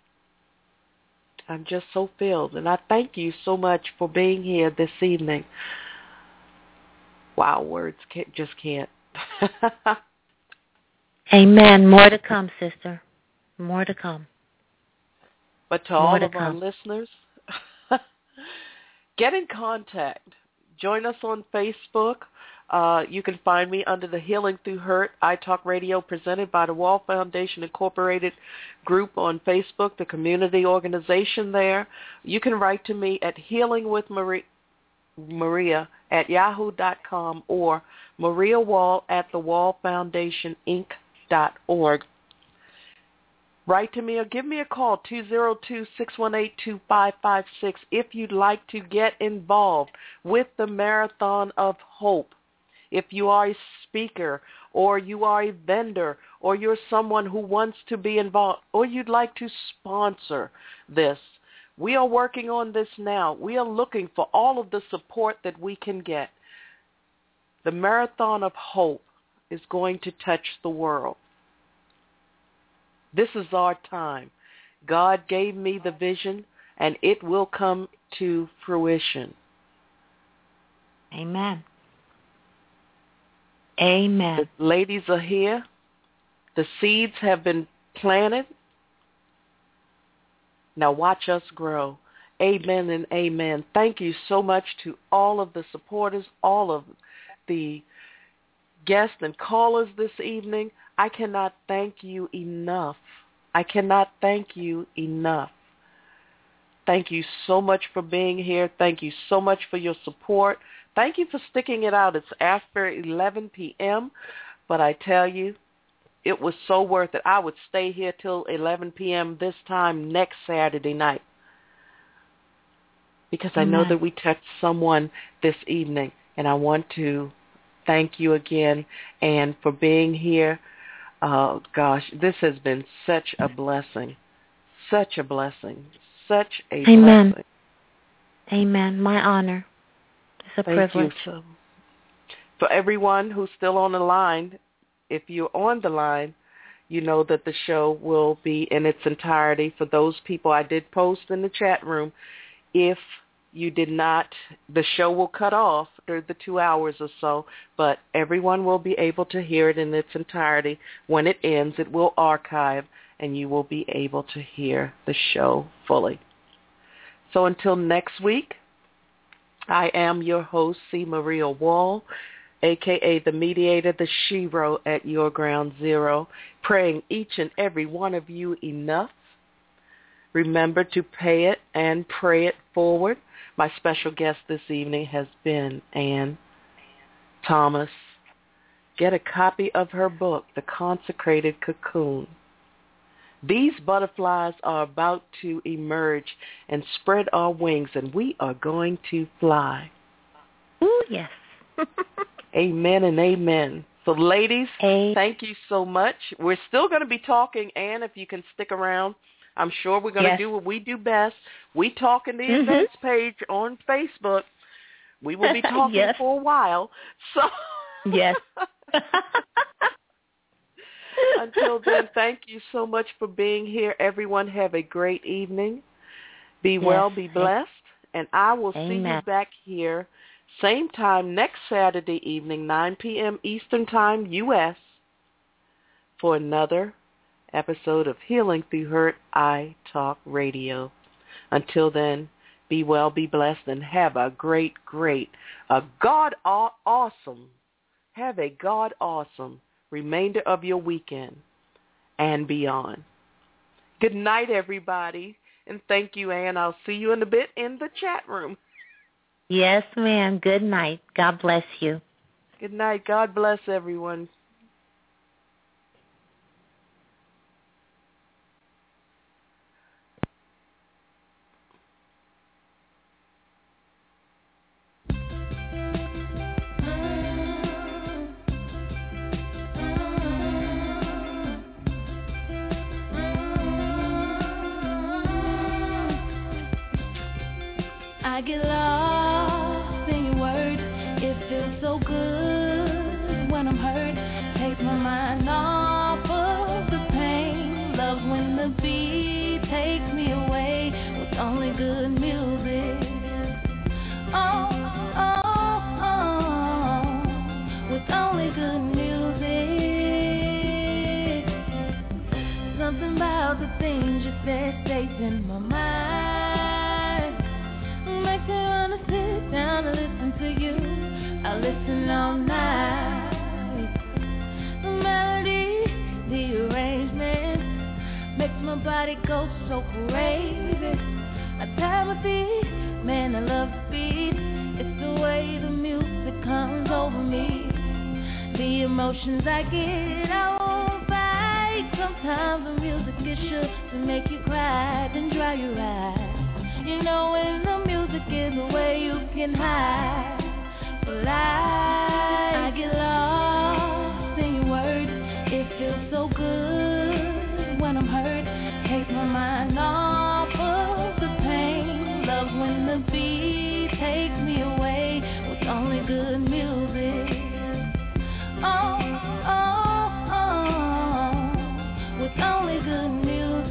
I'm just so filled. And I thank you so much for being here this evening. Wow, words can't, just can't. Amen. More to come, sister. More to come. But to More all to of our come. listeners, get in contact. Join us on Facebook. Uh, you can find me under the Healing Through Hurt iTalk Radio, presented by the Wall Foundation Incorporated group on Facebook, the community organization there. You can write to me at Healing with Maria, Maria at yahoo dot com or Maria Wall at the wall foundation inc dot org. Write to me or give me a call, two oh two, six one eight, two five five six, if you'd like to get involved with the Marathon of Hope. If you are a speaker or you are a vendor or you're someone who wants to be involved or you'd like to sponsor this, we are working on this now. We are looking for all of the support that we can get. The Marathon of Hope is going to touch the world. This is our time. God gave me the vision, and it will come to fruition. Amen. Amen. The ladies are here. The seeds have been planted. Now watch us grow. Amen and amen. Thank you so much to all of the supporters, all of the guests and callers this evening. I cannot thank you enough. I cannot thank you enough. Thank you so much for being here. Thank you so much for your support. Thank you for sticking it out. It's after eleven p.m., but I tell you, it was so worth it. I would stay here till eleven p.m. this time next Saturday night because I know that we touched someone this evening, and I want to thank you again, Ann, for being here. Oh, gosh, this has been such a blessing, such a blessing, such a Amen. blessing. Amen. My honor. It's a thank privilege. You. So, for everyone who's still on the line, if you're on the line, you know that the show will be in its entirety. For those people I did post in the chat room, if you did not, the show will cut off after the two hours or so, but everyone will be able to hear it in its entirety. When it ends, it will archive, and you will be able to hear the show fully. So until next week, I am your host, C. Maria Wall, a k a the mediator, the shero at your ground zero, praying each and every one of you enough. Remember to pay it and pray it forward. My special guest this evening has been Ann Thomas. Get a copy of her book, The Consecrated Cocoon. These butterflies are about to emerge and spread our wings, and we are going to fly. Oh, yes. Amen and amen. So, ladies, amen. Thank you so much. We're still going to be talking, Ann, if you can stick around. I'm sure we're going yes. to do what we do best. We talk in the mm-hmm. events page on Facebook. We will be talking yes. for a while. So yes. Until then, thank you so much for being here. Everyone have a great evening. Be yes. well, be blessed, and I will Amen. see you back here same time next Saturday evening, nine p.m. Eastern Time, U S, for another episode of Healing Through Hurt, I Talk Radio. Until then, be well, be blessed, and have a great, great, a God awesome, have a God awesome remainder of your weekend and beyond. Good night, everybody, and thank you, Ann. I'll see you in a bit in the chat room. Yes, ma'am. Good night. God bless you. Good night. God bless everyone. I get lost in your words. It feels so good when I'm hurt. Takes my mind off of the pain. Love when the beat takes me away with only good music. Oh, oh, oh, with only good music. Something about the things you said stays in my mind. Makes me wanna sit down and listen to you. I listen all night. The melody, the arrangement makes my body go so crazy. I tap my feet, man, I love the beat. It's the way the music comes over me. The emotions I get, I won't fight. Sometimes the music is sure to make you cry, then dry your eyes. You know when the music is away, you can hide. But I, I get lost in your words. It feels so good when I'm hurt. Takes my mind off of the pain. Love when the beat takes me away with only good music. Oh, oh, oh, with only good music.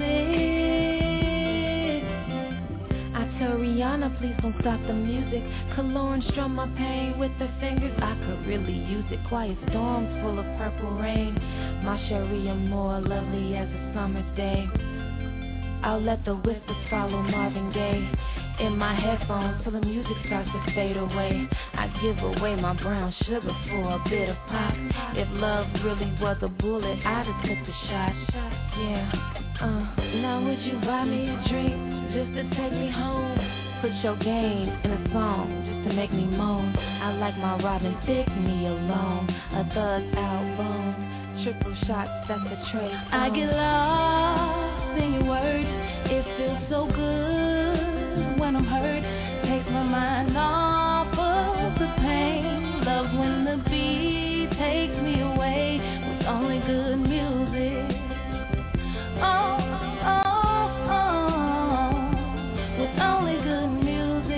Rihanna, please don't stop the music. Lauren strum my pain with her fingers. I could really use it. Quiet storms full of purple rain. My Sharia more lovely as a summer's day. I'll let the whispers follow Marvin Gaye in my headphones till the music starts to fade away. I give away my brown sugar for a bit of pop. If love really was a bullet, I'd have took the shot. Yeah. Uh, now would you buy me a drink just to take me home? Put your game in a song just to make me moan. I like my Robin Thicke, me alone. A thug album, triple shots, that's a trace. I get lost in your words. It feels so good when I'm hurt. Take mind off of the pain. Love when the beat takes me away with only good music. Oh, oh, oh, with only good music.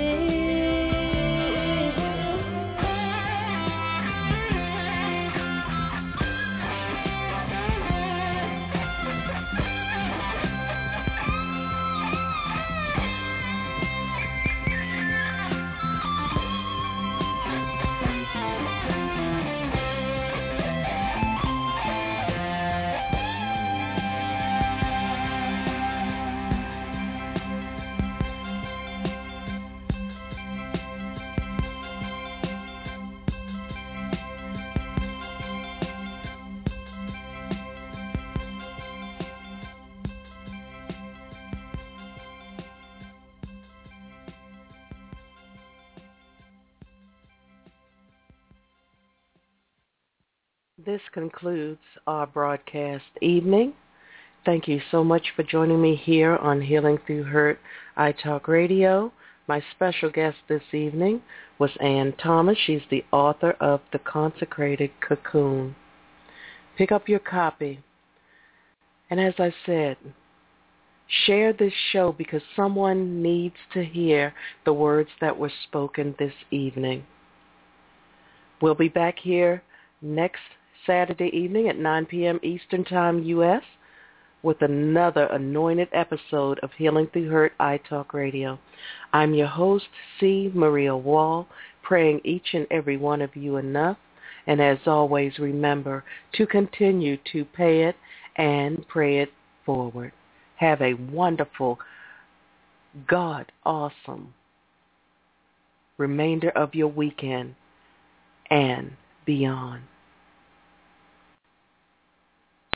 This concludes our broadcast evening. Thank you so much for joining me here on Healing Through Hurt iTalk Radio. My special guest this evening was Ann Thomas. She's the author of The Consecrated Cocoon. Pick up your copy. And as I said, share this show because someone needs to hear the words that were spoken this evening. We'll be back here next Saturday evening at nine p.m. Eastern Time, U S, with another anointed episode of Healing Through Hurt iTalk Radio. I'm your host, C. Maria Wall, praying each and every one of you enough. And as always, remember to continue to pay it and pray it forward. Have a wonderful, God-awesome remainder of your weekend and beyond.